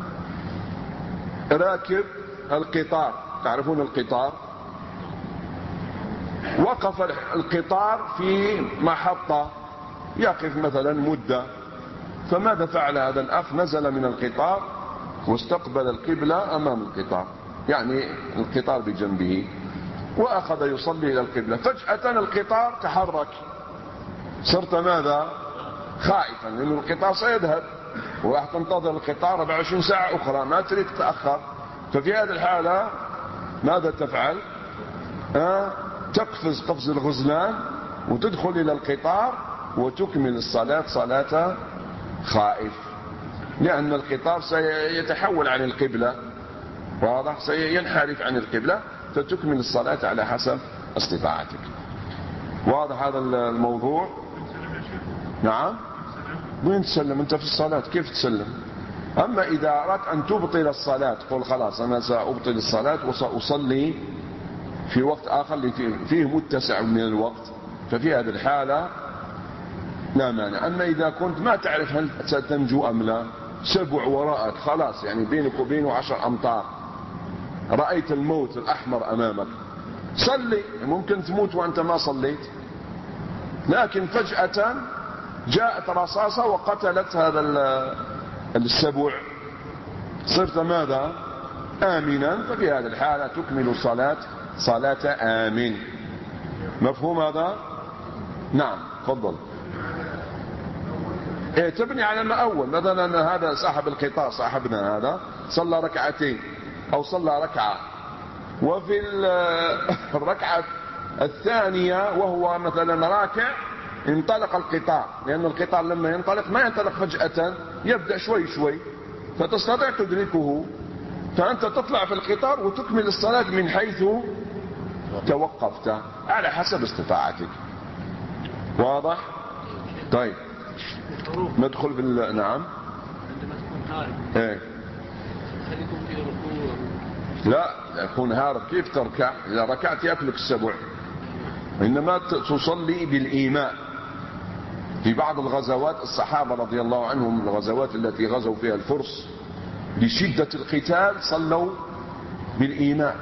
راكب القطار، تعرفون القطار؟ وقف القطار في محطة يقف مثلا مدة، فماذا فعل هذا الأخ؟ نزل من القطار واستقبل القبلة أمام القطار، يعني القطار بجنبه، وأخذ يصلي إلى القبلة. فجأة القطار تحرك، صرت ماذا؟ خائفا، لأن القطار سيذهب وراح تنتظر القطار 24 ساعة أخرى، ما تريد تتأخر. ففي هذه الحالة ماذا تفعل؟ تقفز قفز الغزلان وتدخل إلى القطار وتكمل الصلاة صلاة خائف، لأن القطار سيتحول عن القبلة، واضح؟ سينحرف عن القبلة، فتكمل الصلاة على حسب استطاعتك. واضح هذا الموضوع؟ نعم. وين تسلم أنت في الصلاة؟ كيف تسلم؟ أما إذا أردت أن تبطل الصلاة قل خلاص أنا سأبطل الصلاة وسأصلي في وقت آخر اللي فيه متسع من الوقت، ففي هذه الحالة لا مانع. أما إذا كنت ما تعرف هل ستنجو أم لا، سبع وراءك خلاص، يعني بينك وبينه 10 أمتار، رأيت الموت الأحمر أمامك، صلي، ممكن تموت وأنت ما صليت، لكن فجأة جاءت رصاصة وقتلت هذا السبع، صرت ماذا؟ آمنا، ففي هذه الحالة تكمل الصلاة صلاة آمن. مفهوم هذا؟ نعم تفضل. إيه تبني على ما أول. مثلا هذا صاحب القطار صاحبنا هذا صلى ركعتين أو صلى ركعة، وفي الركعة الثانية وهو مثلا راكع انطلق القطار، لأن القطار لما ينطلق ما ينطلق فجأة، يبدأ شوي شوي فتستطيع تدركه، فأنت تطلع في القطار وتكمل الصلاة من حيث توقفت على حسب استطاعتك. واضح؟ طيب ندخل في نعم. عندما تكون هارب ايه هل يكون في ركوع؟ لا يكون هارب كيف تركع؟ إذا ركعت يأكلك السبع، إنما تصلي بالإيماء. في بعض الغزوات الصحابة رضي الله عنهم، الغزوات التي غزوا فيها الفرس لشدة القتال صلوا بالإيماء.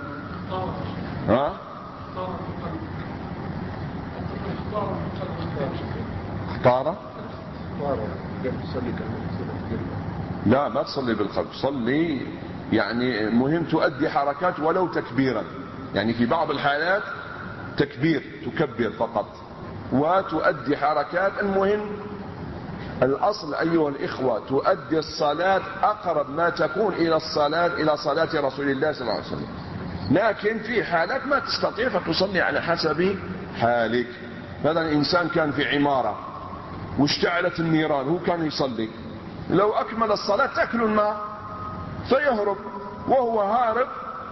اختار لا ما تصلي بالقلب، صلي يعني مهم تؤدي حركات ولو تكبيرا، يعني في بعض الحالات تكبير تكبر فقط وتؤدي حركات. المهم الأصل أيها الإخوة تؤدي الصلاة أقرب ما تكون إلى الصلاة إلى صلاة رسول الله صلى الله عليه وسلم، لكن في حالات ما تستطيع فتصلي على حسب حالك. مثلا إنسان كان في عمارة واشتعلت النيران، هو كان يصلي، لو أكمل الصلاة تأكل النار فيهرب، وهو هارب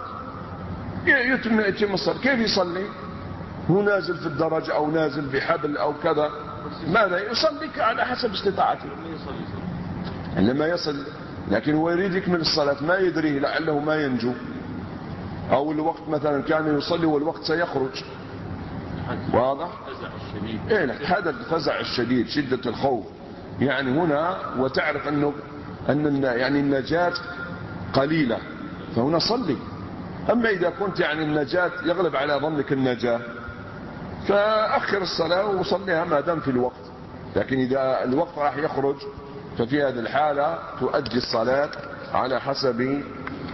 يتم الصلاة، كيف يصلي؟ هو نازل في الدرج أو نازل بحبل أو كذا، ماذا يصلي؟ على حسب استطاعته. لما يصل، لكن هو يريد يكمل الصلاة ما يدري لعله ما ينجو، أو الوقت مثلا كان يصلي والوقت سيخرج. واضح؟ إيه هذا الفزع الشديد، شدة الخوف يعني هنا، وتعرف أن يعني النجاة قليلة، فهنا صلي. أما إذا كنت يعني النجاة يغلب على ظنك النجاة فأخر الصلاة وصليها ما دام في الوقت، لكن إذا الوقت راح يخرج ففي هذه الحالة تؤدي الصلاة على حسب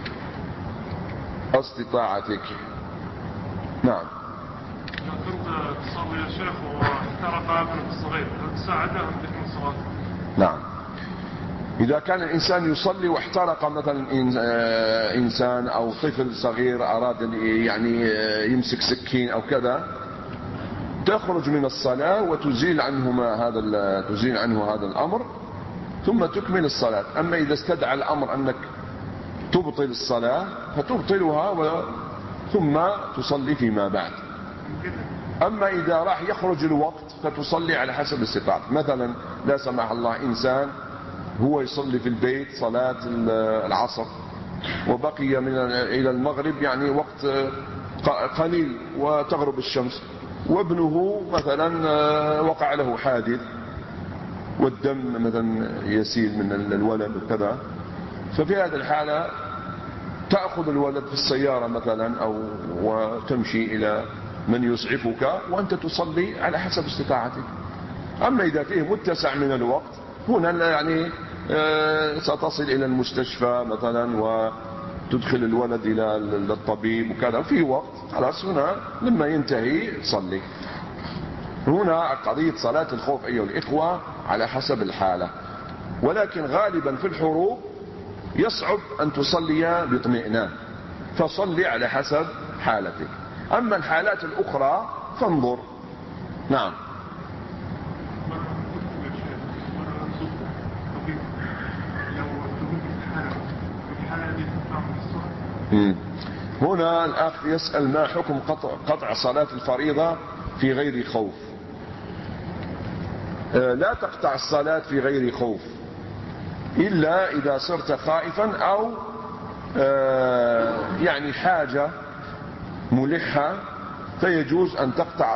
استطاعتك. نعم. إذا كنت تصلي يا شيخ واحترق ابنك الصغير هل تساعده أم تكمل صلاته؟ نعم. إذا كان الإنسان يصلي واحترق مثلا إنسان أو طفل صغير أراد يعني يمسك سكين أو كذا، تخرج من الصلاة وتزيل عنه هذا الأمر ثم تكمل الصلاة. أما إذا استدعى الأمر أنك تبطل الصلاة فتبطلها ثم تصلي فيما بعد. أما إذا راح يخرج الوقت فتصلي على حسب استطاعتك. مثلا لا سمح الله إنسان هو يصلي في البيت صلاة العصر وبقي إلى المغرب يعني وقت قليل وتغرب الشمس، وابنه مثلا وقع له حادث والدم مثلا يسيل من الولد وكذا، ففي هذه الحالة تأخذ الولد في السيارة مثلا أو وتمشي إلى من يسعفك وأنت تصلي على حسب استطاعتك. أما إذا فيه متسع من الوقت هنا يعني ستصل إلى المستشفى مثلا وتدخل الولد إلى الطبيب وكذا في وقت، خلاص هنا لما ينتهي صلي. هنا قضية صلاة الخوف أيها الإخوة على حسب الحالة، ولكن غالبا في الحروب يصعب أن تصلي باطمئنان، فصلي على حسب حالتك. أما الحالات الأخرى فانظر. نعم. هنا الأخ يسأل ما حكم قطع صلاة الفريضة في غير خوف. لا تقطع الصلاة في غير خوف إلا إذا صرت خائفا أو يعني حاجة ملحة، فيجوز أن تقطع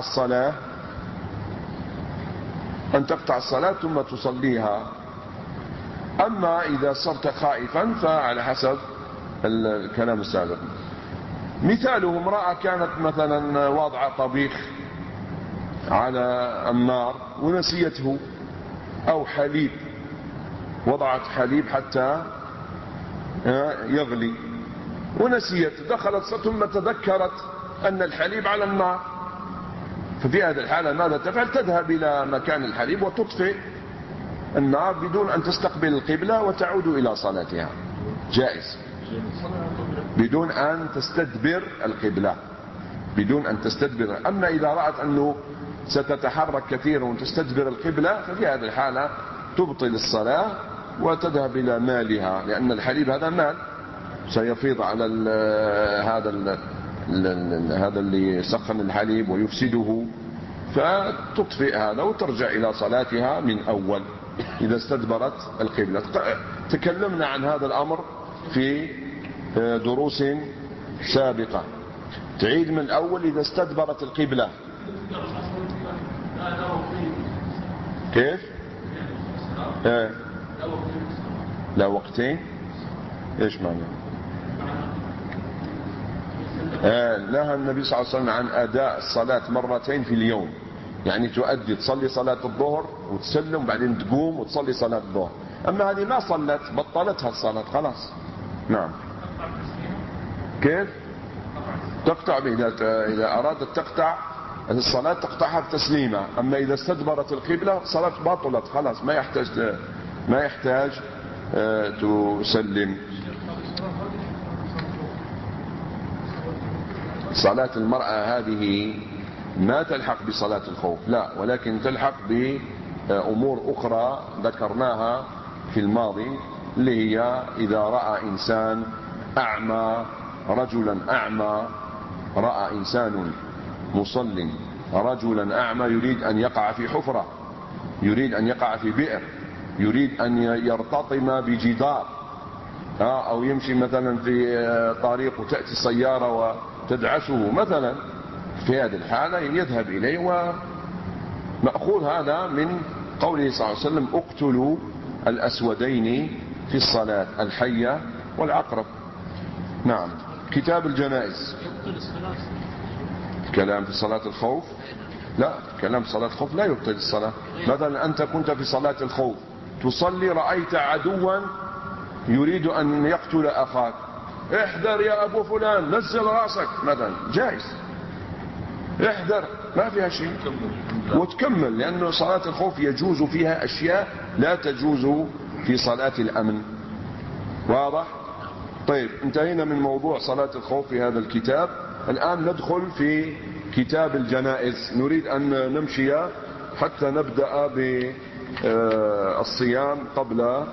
الصلاة ثم تصليها. أما إذا صرت خائفا فعلى حسب الكلام السابق. مثاله امرأة كانت مثلا واضعة طبيخ على النار ونسيته، أو حليب وضعت حليب حتى يغلي ونسيت، دخلت ثم تذكرت أن الحليب على النار، ففي هذه الحالة ماذا تفعل؟ تذهب إلى مكان الحليب وتطفئ النار بدون أن تستقبل القبلة وتعود إلى صلاتها، جائز، بدون أن تستدبر القبلة، بدون أن تستدبر. أما إذا رأت أنه ستتحرك كثيرا وتستدبر القبلة ففي هذه الحالة تبطل الصلاة وتذهب إلى مالها، لأن الحليب هذا مال سيفيض على هذا اللي سخن الحليب ويفسده، فتطفئ هذا وترجع إلى صلاتها من أول إذا استدبرت القبلة. تكلمنا عن هذا الأمر في دروس سابقة. تعيد من أول إذا استدبرت القبلة. كيف؟ لا وقتين. ايش معنى؟ نهى النبي صلى الله عليه وسلم عن أداء الصلاة مرتين في اليوم، يعني تصلي صلاة الظهر وتسلم بعدين تقوم وتصلي صلاة الظهر. أما هذه ما صلت بطلتها الصلاة خلاص. نعم. كيف؟ تقطع إذا أرادت تقطع الصلاة تقطعها بتسليمة. أما إذا استدبرت القبلة صلاة بطلت خلاص، ما يحتاج تسلم. صلاة المرأة هذه ما تلحق بصلاة الخوف، لا، ولكن تلحق بأمور أخرى ذكرناها في الماضي، اللي هي إذا رأى إنسان أعمى، رجلا أعمى، رأى إنسان مصل رجلا أعمى يريد أن يقع في حفرة، يريد أن يقع في بئر، يريد أن يرتطم بجدار أو يمشي مثلا في طريق وتأتي سيارة وتدعسه مثلا، في هذه الحالة يذهب إليه. ومأخوذ هذا من قوله صلى الله عليه وسلم اقتلوا الأسودين في الصلاة، الحية والعقرب. نعم. كتاب الجنائز. يبطل الصلاة. كلام في صلاة الخوف؟ لا، كلام في صلاة الخوف لا يبطل الصلاة. مثلا أنت كنت في صلاة الخوف تصلي، رأيت عدوا يريد أن يقتل أخاك، احذر يا أبو فلان نزل رأسك مثلا، جائز، احذر ما فيها شيء وتكمل، لأنه صلاة الخوف يجوز فيها أشياء لا تجوز في صلاة الأمن. واضح؟ طيب، انتهينا من موضوع صلاة الخوف في هذا الكتاب. الآن ندخل في كتاب الجنائز. نريد أن نمشي حتى نبدأ بالصيام قبل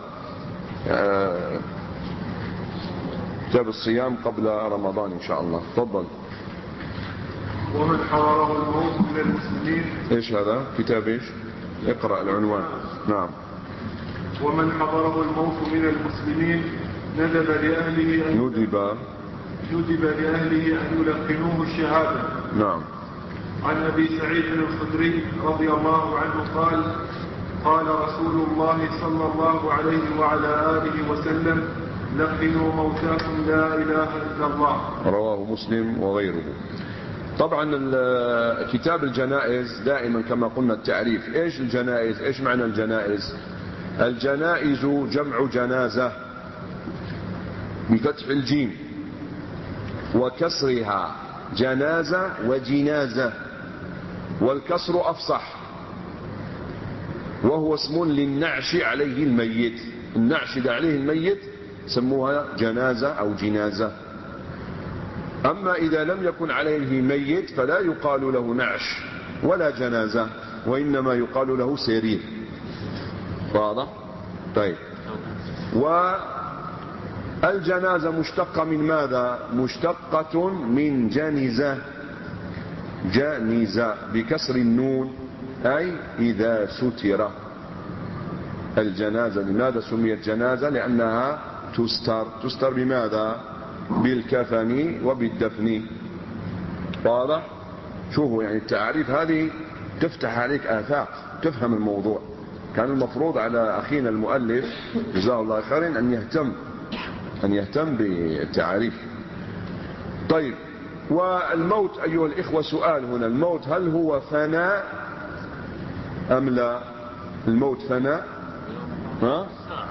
كتاب الصيام قبل رمضان إن شاء الله. تفضل. ومن حضره الموت من المسلمين. إيش هذا؟ كتاب إيش؟ اقرأ العنوان. نعم. ومن حضره الموت من المسلمين ندب لأهله أن يلقنوه الشهادة. نعم. عن أبي سعيد الخدري رضي الله عنه قال قال رسول الله صلى الله عليه وعلى آله وسلم لقنوا موتاكم لا إله إلا الله. رواه مسلم وغيره. طبعا كتاب الجنائز دائما كما قلنا التعريف. ايش الجنائز؟ ايش معنى الجنائز؟ الجنائز جمع جنازة بفتح الجيم وكسرها، جنازة وجنازة، والكسر أفصح، وهو اسم للنعش عليه الميت. النعش إذا عليه الميت سموها جنازة أو جنازة. أما إذا لم يكن عليه ميت فلا يقال له نعش ولا جنازة، وإنما يقال له سرير. واضح؟ طيب. والجنازة مشتقة من ماذا؟ مشتقة من جنزة، جنزة بكسر النون، أي إذا ستر. الجنازة لماذا سميت جنازة؟ لأنها تستر بماذا؟ بالكفن وبالدفن. واضح؟ شوفوا يعني التعريف هذه تفتح عليك آفاق، تفهم الموضوع. كان المفروض على أخينا المؤلف جزاه الله خيرا أن يهتم بالتعريف. طيب، والموت أيها الإخوة سؤال هنا، الموت هل هو فناء أم لا؟ الموت فناء؟ ها؟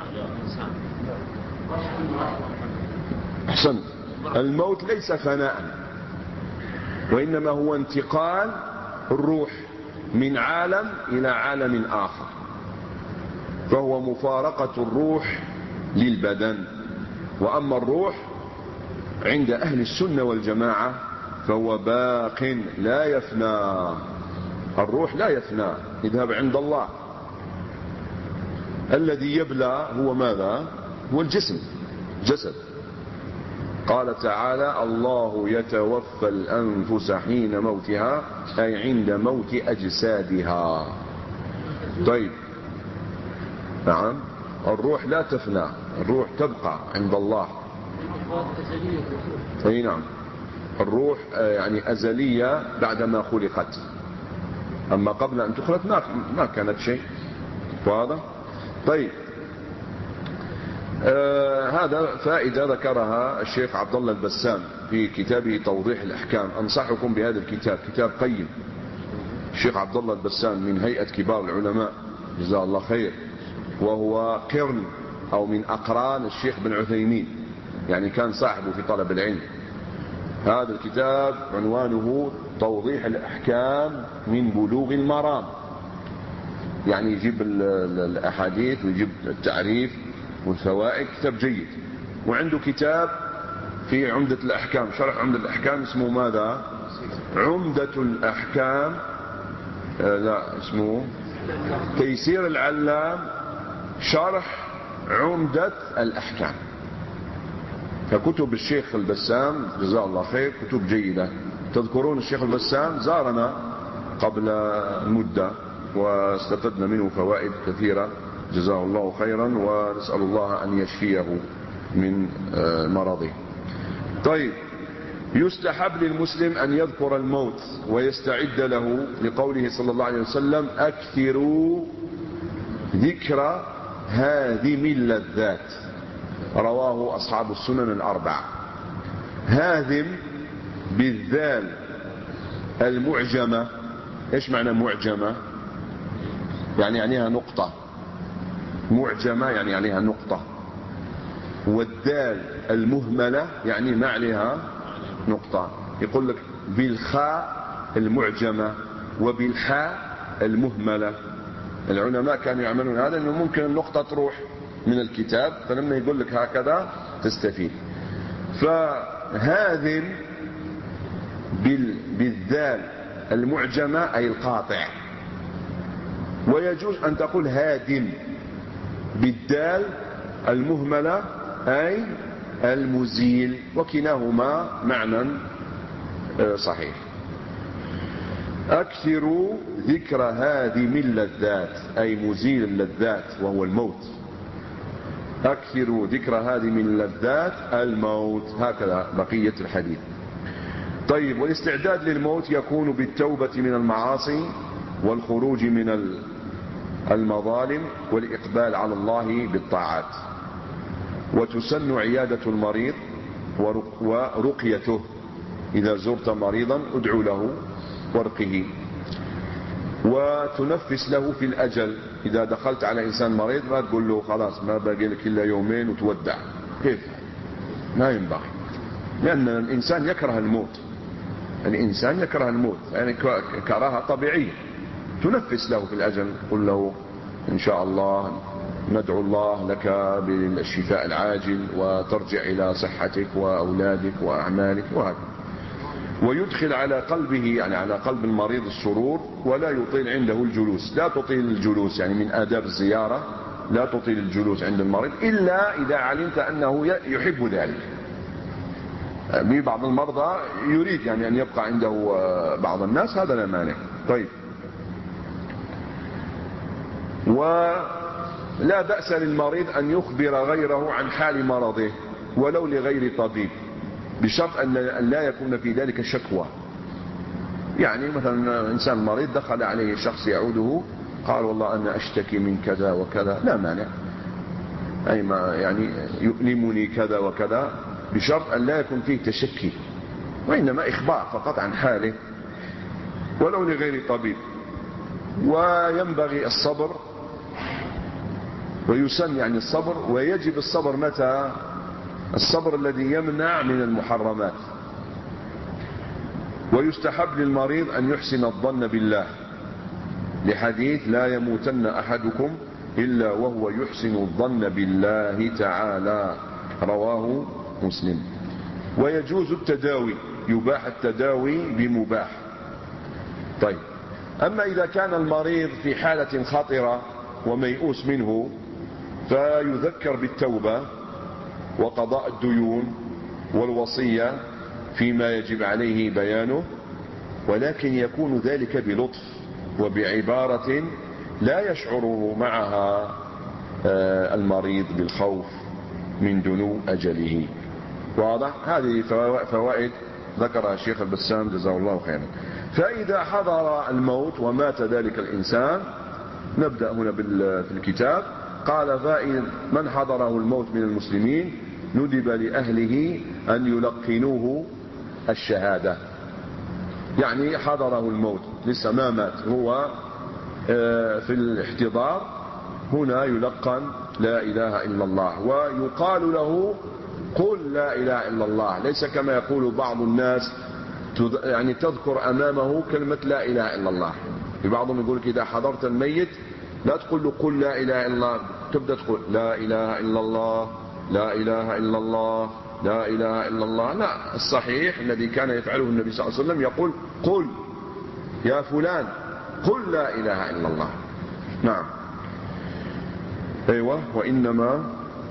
أحسنت. الموت ليس فناء، وإنما هو انتقال الروح من عالم إلى عالم آخر، فهو مفارقة الروح للبدن. وأما الروح عند أهل السنة والجماعة فهو باق لا يفنى. الروح لا يفنى، يذهب عند الله. الذي يبلى هو ماذا؟ هو الجسم، جسد. قال تعالى الله يتوفى الأنفس حين موتها، أي عند موت أجسادها. طيب، نعم. الروح لا تفنى، الروح تبقى عند الله. أي نعم. الروح يعني أزلية بعدما خلقت، أما قبل أن تخلق ما كانت شيء. واضح؟ طيب، هذا فائدة ذكرها الشيخ عبد الله البسام في كتابه توضيح الأحكام. أنصحكم بهذا الكتاب، كتاب قيم. الشيخ عبد الله البسام من هيئة كبار العلماء جزاه الله خير، وهو قرن أو من أقران الشيخ بن عثيمين، يعني كان صاحبه في طلب العلم. هذا الكتاب عنوانه توضيح الأحكام من بلوغ المرام، يعني يجيب الأحاديث ويجيب التعريف والفوائد، كتاب جيد. وعنده كتاب في عمدة الأحكام، شرح عمدة الأحكام، اسمه ماذا؟ عمدة الأحكام، لا، اسمه تيسير العلام شرح عمدة الأحكام. فكتب الشيخ البسام جزاه الله خير كتب جيدة. تذكرون الشيخ البسام زارنا قبل مدة واستفدنا منه فوائد كثيرة، جزاه الله خيرا، ونسأل الله أن يشفيه من مرضه. طيب، يستحب للمسلم أن يذكر الموت ويستعد له، لقوله صلى الله عليه وسلم: أكثروا ذكر هادم اللذات، رواه أصحاب السنن الأربعة. هادم بالذال المعجمة. إيش معنى معجمة؟ يعني نقطة. معجمة يعني عليها نقطة. والدال المهملة يعني ما عليها نقطة. يقول لك بالخاء المعجمة وبالحاء المهملة. العلماء كانوا يعملون هذا، انه ممكن النقطة تروح من الكتاب، فلما يقول لك هكذا تستفيد. فهذه بالذال المعجمة أي القاطع. ويجوز أن تقول هادم بالدال المهملة أي المزيل، وكلاهما معنى صحيح. أكثروا ذكر هادم اللذات أي مزيل اللذات وهو الموت. أكثروا ذكر هادم اللذات الموت. هكذا بقية الحديث. طيب، والاستعداد للموت يكون بالتوبة من المعاصي والخروج من المظالم والإقبال على الله بالطاعات. وتسن عيادة المريض ورقيته. إذا زرت مريضا ادعو له وارقه. وتنفس له في الأجل. إذا دخلت على إنسان مريض ما تقول له خلاص ما باقي لك إلا يومين وتودع. كيف؟ ما ينبغي، لأن الإنسان يكره الموت. الإنسان يكره الموت، يعني كراهة طبيعية. تنفس له في الأجل، قل له إن شاء الله ندعو الله لك بالشفاء العاجل، وترجع إلى صحتك وأولادك وأعمالك وهكذا. ويدخل على قلبه، يعني على قلب المريض، السرور، ولا يطيل عنده الجلوس. لا تطيل الجلوس، يعني من آداب الزيارة لا تطيل الجلوس عند المريض إلا إذا علمت أنه يحب ذلك. ببعض المرضى يريد يعني أن يبقى عنده بعض الناس، هذا لا مانع. طيب، ولا بأس للمريض أن يخبر غيره عن حال مرضه ولو لغير طبيب، بشرط أن لا يكون في ذلك شكوى. يعني مثلا إنسان مريض دخل عليه شخص يعوده، قال والله أنا أشتكي من كذا وكذا، لا مانع، أي ما يعني يؤلمني كذا وكذا، بشرط أن لا يكون فيه تشكي، وإنما إخبار فقط عن حاله ولو لغير طبيب. وينبغي الصبر، ويسن يعني الصبر. ويجب الصبر متى؟ الصبر الذي يمنع من المحرمات. ويستحب للمريض أن يحسن الظن بالله، لحديث لا يموتن أحدكم إلا وهو يحسن الظن بالله تعالى، رواه مسلم. ويجوز التداوي، يباح التداوي بمباح. طيب، أما إذا كان المريض في حالة خطرة وميؤوس منه، فيذكر بالتوبة وقضاء الديون والوصية فيما يجب عليه بيانه، ولكن يكون ذلك بلطف وبعبارة لا يشعر معها المريض بالخوف من دنو أجله. واضح؟ هذه فوائد ذكرها الشيخ البسام جزاه الله خيرا. فإذا حضر الموت ومات ذلك الإنسان، نبدأ هنا في الكتاب. قال: فإن من حضره الموت من المسلمين ندب لأهله أن يلقنوه الشهادة. يعني حضره الموت، لسه ما مات، هو في الاحتضار، هنا يلقن لا إله إلا الله، ويقال له قل لا إله إلا الله، ليس كما يقول بعض الناس يعني تذكر أمامه كلمة لا إله إلا الله. في بعضهم يقول إذا حضرت الميت لا تقول له قل لا إله إلا الله، تبدأ تقول لا إله إلا الله، لا إله إلا الله، لا إله إلا الله. لا، الصحيح الذي كان يفعله النبي صلى الله عليه وسلم يقول قل يا فلان قل لا إله إلا الله. نعم. أيوة. وإنما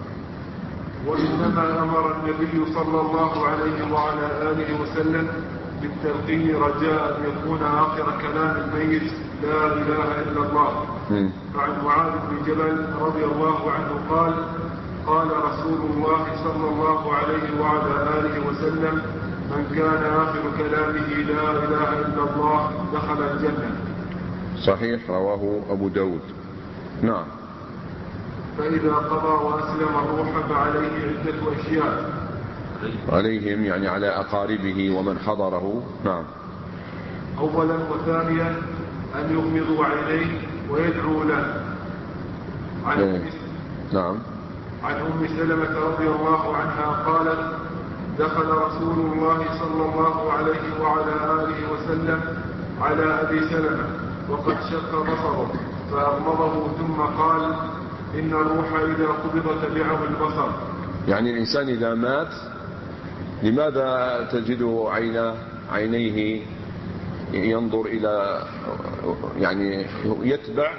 أمر النبي صلى الله عليه وعلى آله وسلم بالتلقين رجاء أن يكون آخر كلام الميت لا إله إلا الله. فعن معاذ بن جبل رضي الله عنه قال قال رسول الله صلى الله عليه وعلى آله وسلم من كان آخر كلامه لا إله إلا الله دخل الجنة. صحيح، رواه أبو داود. نعم. فإذا قضى وأسلم الروح فعليه عدة أشياء. عليهم يعني على أقاربه ومن حضره. نعم. أولا وثانيا أن يغمضوا عينيه ويدعو له. نعم. عن أم سلمة رضي الله عنها قالت دخل رسول الله صلى الله عليه وعلى آله وسلم على أبي سلمة وقد شق بصره فأغمضه ثم قال إن الروح إذا قبض تبعه البصر. يعني الإنسان إذا مات لماذا تجد عينيه ينظر إلى يعني يتبع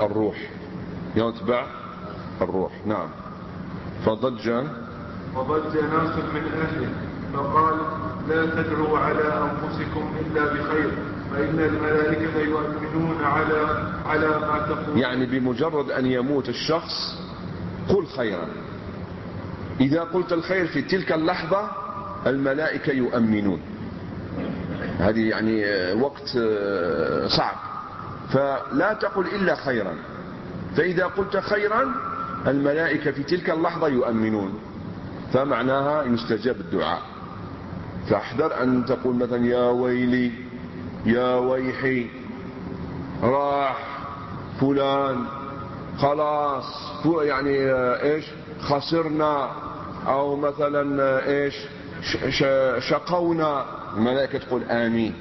الروح. نعم. فضج ناس من أهله فقال لا تدعوا على أنفسكم إلا بخير فإن الملائكة يؤمنون على ما تقول. يعني بمجرد أن يموت الشخص قل خيرا، إذا قلت الخير في تلك اللحظة الملائكة يؤمنون. هذه يعني وقت صعب، فلا تقل إلا خيرا، فإذا قلت خيرا الملائكة في تلك اللحظة يؤمنون، فمعناها يستجاب الدعاء. فاحذر أن تقول مثلا يا ويلي يا ويحي راح فلان خلاص يعني إيش خسرنا، أو مثلا إيش شقونا، الملائكة تقول آمين.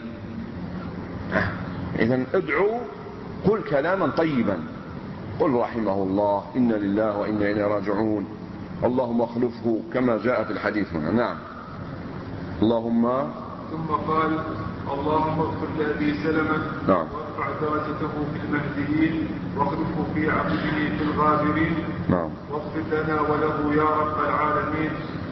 إذن ادعوا، قل كلاما طيبا، قل رحمه الله، إنا لله وإنا إليه راجعون، اللهم اخلفه كما جاء في الحديث هنا. نعم. ثم قال اللهم اغفر لأبي سلمة وارفع درجته في المهديين واخلفه في عقبه في الغابرين واغفر لنا وله يا رب العالمين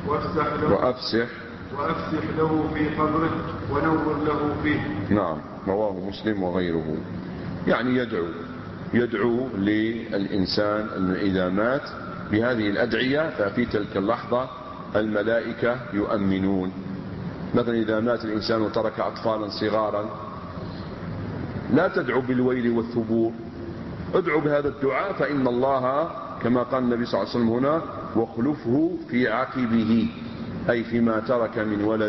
وأفسح له في قبره ونور له فيه. نعم. رواه مسلم وغيره. يعني يدعو للإنسان أن إذا مات بهذه الأدعية ففي تلك اللحظة الملائكة يؤمنون. مثلا إذا مات الإنسان وترك أطفالا صغارا لا تدعو بالويل والثبور، ادعو بهذا الدعاء، فإن الله كما قال النبي صلى الله عليه وسلم هنا واخلفه في عقبه، أي فيما ترك من ولد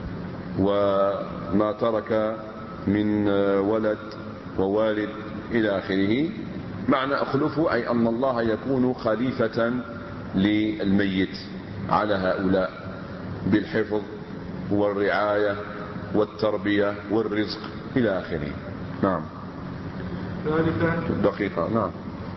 وما ترك من ولد ووالد إلى آخره. معنى أخلفه أي أن الله يكون خليفة للميت على هؤلاء بالحفظ والرعاية والتربية والرزق إلى آخره. نعم. دقيقة. نعم.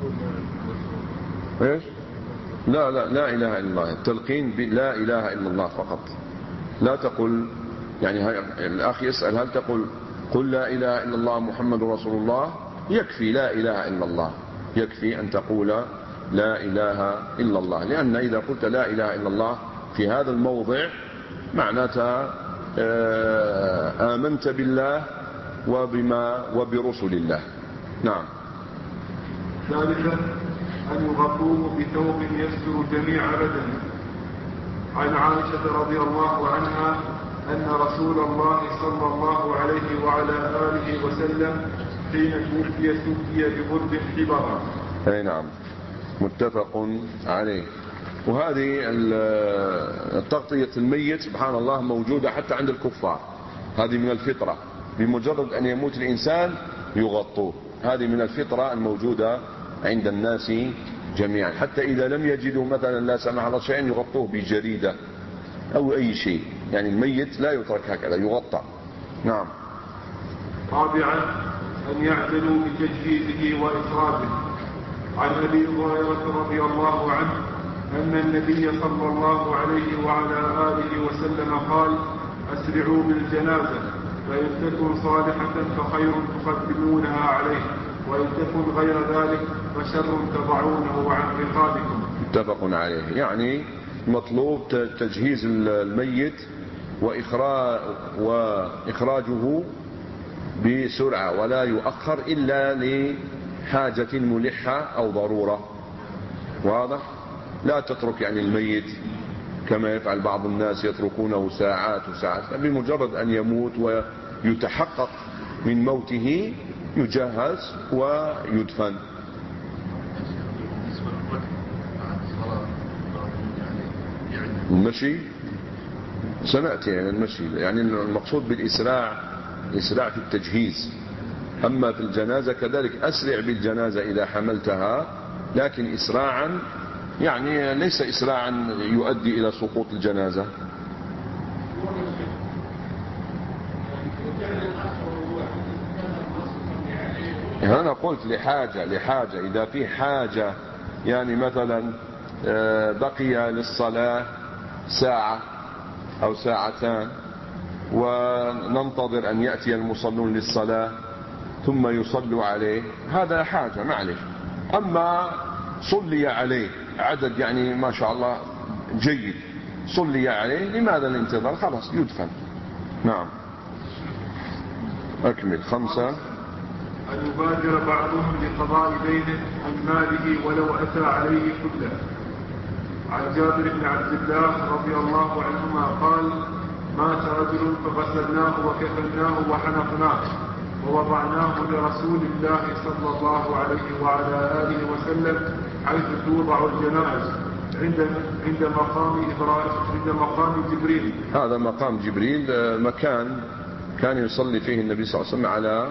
إيش؟ لا إله إلا الله. التلقين لا إله إلا الله فقط، لا تقل يعني الأخ يسأل هل تقول قل لا إله إلا الله محمد رسول الله؟ يكفي لا إله إلا الله، يكفي أن تقول لا إله إلا الله، لأن إذا قلت لا إله إلا الله في هذا الموضع معناتها آمنت بالله وبرسل الله. نعم. ثالثا أن يغطوه بثوب يستر جميع بدنه. عن عائشة رضي الله عنها أن رسول الله صلى الله عليه وعلى آله وسلم حين توفي سكي ببرد حبرا. أي نعم، متفق عليه. وهذه التغطية الميت سبحان الله موجودة حتى عند الكفار، هذه من الفطرة، بمجرد أن يموت الإنسان يغطوه، هذه من الفطرة الموجودة عند الناس جميعا، حتى إذا لم يجدوا مثلا لا سمح الله شيئا يغطوه بجريدة أو أي شيء، يعني الميت لا يترك هكذا، يغطى. نعم. رابعا أن يعدلوا بتجهيزه وإخراجه. عن أبي هريرة رضي الله عنه أن النبي صلى الله عليه وعلى آله وسلم قال أسرعوا بالجنازة، فإن تكن صالحة فخير تقدمونها عليه، وإن تكن غير ذلك فشر تضعونه عن رقابكم. متفق عليه. يعني مطلوب تجهيز الميت وإخراجه بسرعة ولا يؤخر إلا لحاجة ملحة أو ضرورة. واضح؟ لا تترك يعني الميت كما يفعل بعض الناس، يتركونه ساعات وساعات. بمجرد أن يموت ويتحقق من موته يجهز ويدفن. المشي سنأتي يعني المشي، يعني المقصود بالإسراع إسراع في التجهيز. أما في الجنازة كذلك أسرع بالجنازة إذا حملتها، لكن إسراعا يعني ليس إسراعا يؤدي إلى سقوط الجنازة. أنا قلت لحاجة إذا في حاجة، يعني مثلا بقي للصلاة ساعة أو ساعتان وننتظر أن يأتي المصلون للصلاة ثم يصلوا عليه، هذا حاجة معلش. أما صلي عليه عدد يعني ما شاء الله جيد، صلي عليه، لماذا الانتظار؟ خلاص يدفن. نعم أكمل. 5. أن يبادر بعضهم لقضاء دينه عن ماله ولو أتى عليه كله. عن جابر بن عبد الله رضي الله عنهما قال: مات رجل فغسلناه وكفناه وحنقناه ووضعناه لرسول الله صلى الله عليه وعلى آله وسلم حيث توضع الجنائز عند مقام جبريل. هذا مقام جبريل، مكان كان يصلي فيه النبي صلى الله عليه وسلم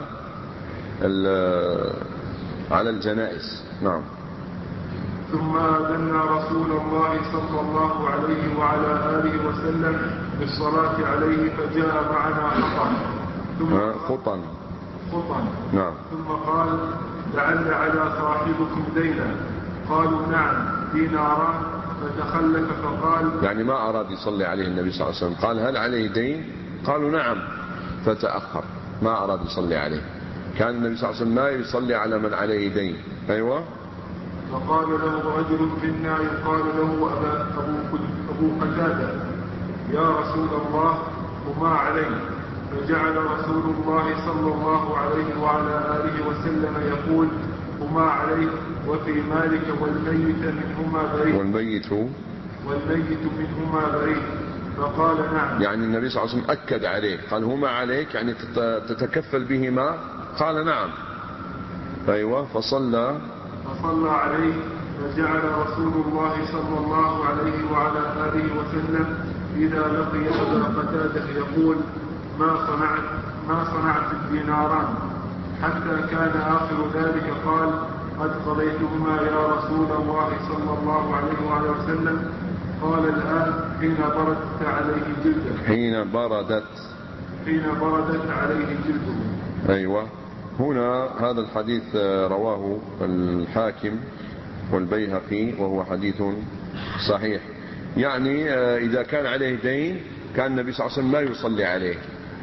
على الجنائز. نعم. ثم آذنا رسول الله صلى الله عليه وعلى آله وسلم بالصلاة عليه فجاء معنا خطا. نعم. ثم قال: لعل على صاحبكم دينا. قالوا: نعم، ديناران. فتخلف فقال، يعني ما أراد يصلي عليه النبي صلى الله عليه وسلم، قال: هل عليه دين؟ قالوا: نعم. فتأخر، ما أراد يصلي عليه. كان النبي صلى الله عليه وسلم ما يصلي على من عليه دين. أيوة. فقال له رجل منا يقال له أبو قتادة: يا رسول الله، وما عليه؟ فجعل رسول الله صلى الله عليه وعلى آله وسلم يقول: وما عليه وفي مالك والميت منهما بريء. والميت منهما بريء. فقال: نعم. يعني النبي صلى الله عليه وسلم أكد عليه، قال: هما عليك، يعني تتكفل بهما؟ قال: نعم. أيوة. فصلى عليه. فجعل رسول الله صلى الله عليه وعلى آله وسلم إذا لقي أبا قتادة يقول: ما صنعت الديناران؟ حتى كان آخر ذلك قال: قد قضيتهما يا رسول الله صلى الله عليه وعلى وسلم. قال: الآن حين بردت عليه جلده. حين بردت عليه جلده. أيوة. هنا هذا الحديث رواه الحاكم والبيهقي وهو حديث صحيح. يعني إذا كان عليه دين كان النبي صلى الله عليه وسلم ما يصلي عليه.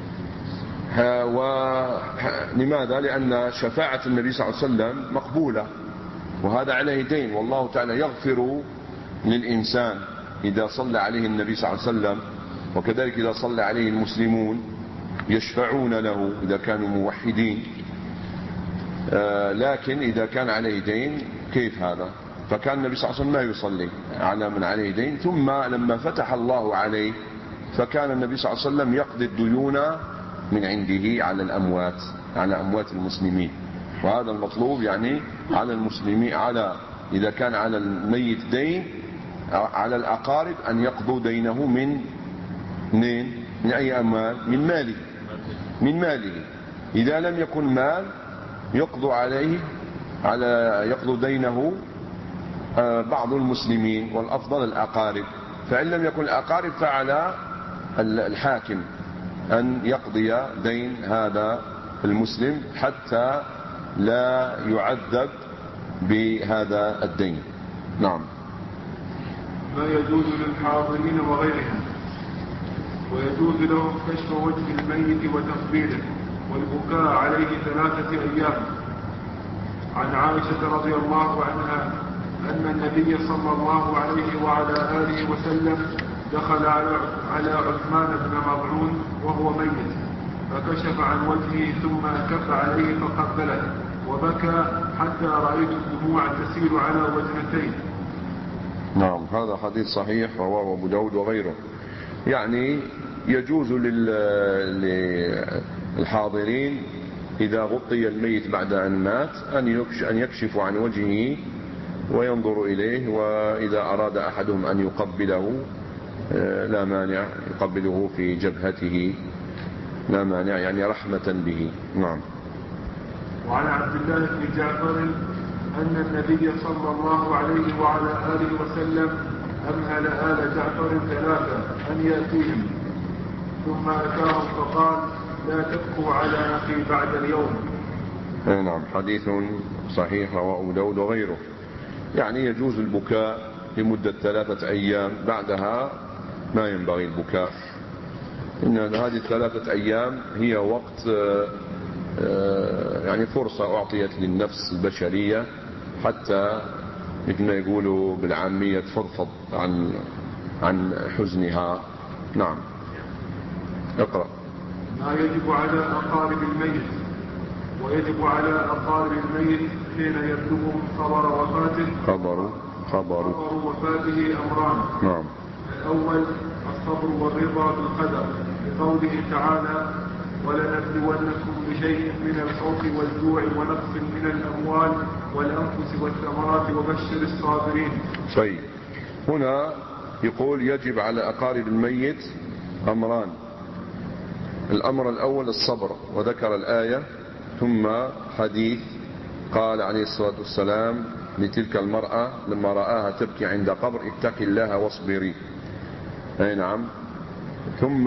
لماذا؟ لأن شفاعة النبي صلى الله عليه وسلم مقبولة، وهذا عليه دين، والله تعالى يغفر للإنسان إذا صلى عليه النبي صلى الله عليه وسلم، وكذلك إذا صلى عليه المسلمون يشفعون له إذا كانوا موحدين. لكن إذا كان عليه دين كيف هذا؟ فكان النبي صلى الله عليه وسلم ما يصلي على من عليه دين. ثم لما فتح الله عليه فكان النبي صلى الله عليه وسلم يقضي الديون من عنده على أموات المسلمين. وهذا المطلوب، يعني على المسلمين، إذا كان على الميت دين على الأقارب أن يقضوا دينه من أي أموال؟ من ماله. إذا لم يكن مال يقضوا دينه بعض المسلمين، والأفضل الأقارب. فإن لم يكن الأقارب فعلى الحاكم أن يقضي دين هذا المسلم حتى لا يعذب بهذا الدين. نعم. ما يجوز للحاضرين وغيرهم. ويجوز لهم كشف وجه الميت وتقبيله والبكاء عليه 3 أيام. عن عائشة رضي الله عنها أن النبي صلى الله عليه وعلى آله وسلم دخل على عثمان بن مظعون وهو ميت، فكشف عن وجهه ثم أكف عليه فقبله وبكى حتى رأيت الدموع تسيل على وجنتيه. نعم، هذا حديث صحيح رواه أبو داود وغيره. يعني يجوز للحاضرين إذا غطي الميت بعد أن مات أن يكشفوا عن وجهه وينظر إليه، وإذا أراد أحدهم أن يقبله لا مانع، يقبله في جبهته لا مانع، يعني رحمة به. نعم. وعن عبد الله بن جعفر أن النبي صلى الله عليه وعلى آله وسلم أمهل آل جعفر ثلاثة أن يأتيهم، ثم أتاهم فقال لا تبكوا على أخي بعد اليوم. نعم، حديث صحيح رواه أبو داود وغيره. يعني يجوز البكاء لمدة 3 أيام، بعدها ما ينبغي البكاء. إن هذه 3 أيام هي وقت يعني فرصة أعطيت للنفس البشرية حتى مثل ما يقولوا بالعامية تفضفض عن حزنها. نعم، اقرأ. ما يجب على أقارب الميت. ويجب على أقارب الميت حين يبلغهم خبر وفاته أمران. نعم. الأول الصبر والرضا بالقدر، لقوله تعالى ولنبلونكم بشيء من الخوف والجوع ونقص من الأموال والأنفس والثمرات وبشر الصابرين. طيب، هنا يقول يجب على أقارب الميت أمران. الأمر الأول الصبر، وذكر الآية ثم حديث قال عليه الصلاة والسلام لتلك المرأة لما رآها تبكي عند قبر اتق الله واصبري. أي نعم. ثم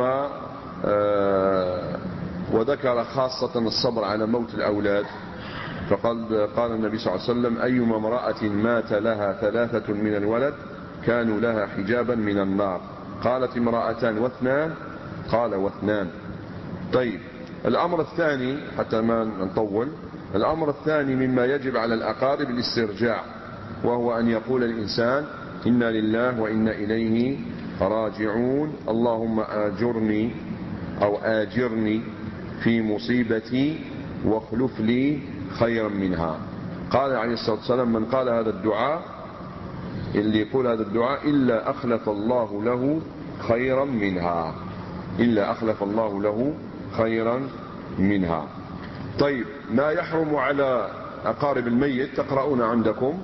وذكر خاصة الصبر على موت الأولاد، قال النبي صلى الله عليه وسلم أيما امرأة مات لها 3 من الولد كانوا لها حجابا من النار. قالت امرأتان واثنان؟ قال واثنان. طيب، الأمر الثاني حتى ما نطول، الأمر الثاني مما يجب على الأقارب الاسترجاع، وهو أن يقول الإنسان إنا لله وإنا إليه راجعون، اللهم آجرني أو آجرني في مصيبتي واخلف لي خيرا منها. قال عليه الصلاة والسلام من قال هذا الدعاء، اللي يقول هذا الدعاء إلا أخلف الله له خيرا منها، إلا أخلف الله له خيرا منها. طيب، ما يحرم على أقارب الميت تقرؤون عندكم،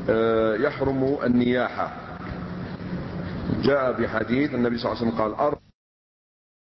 يحرم النياحة. جاء بحديث النبي صلى الله عليه وسلم قال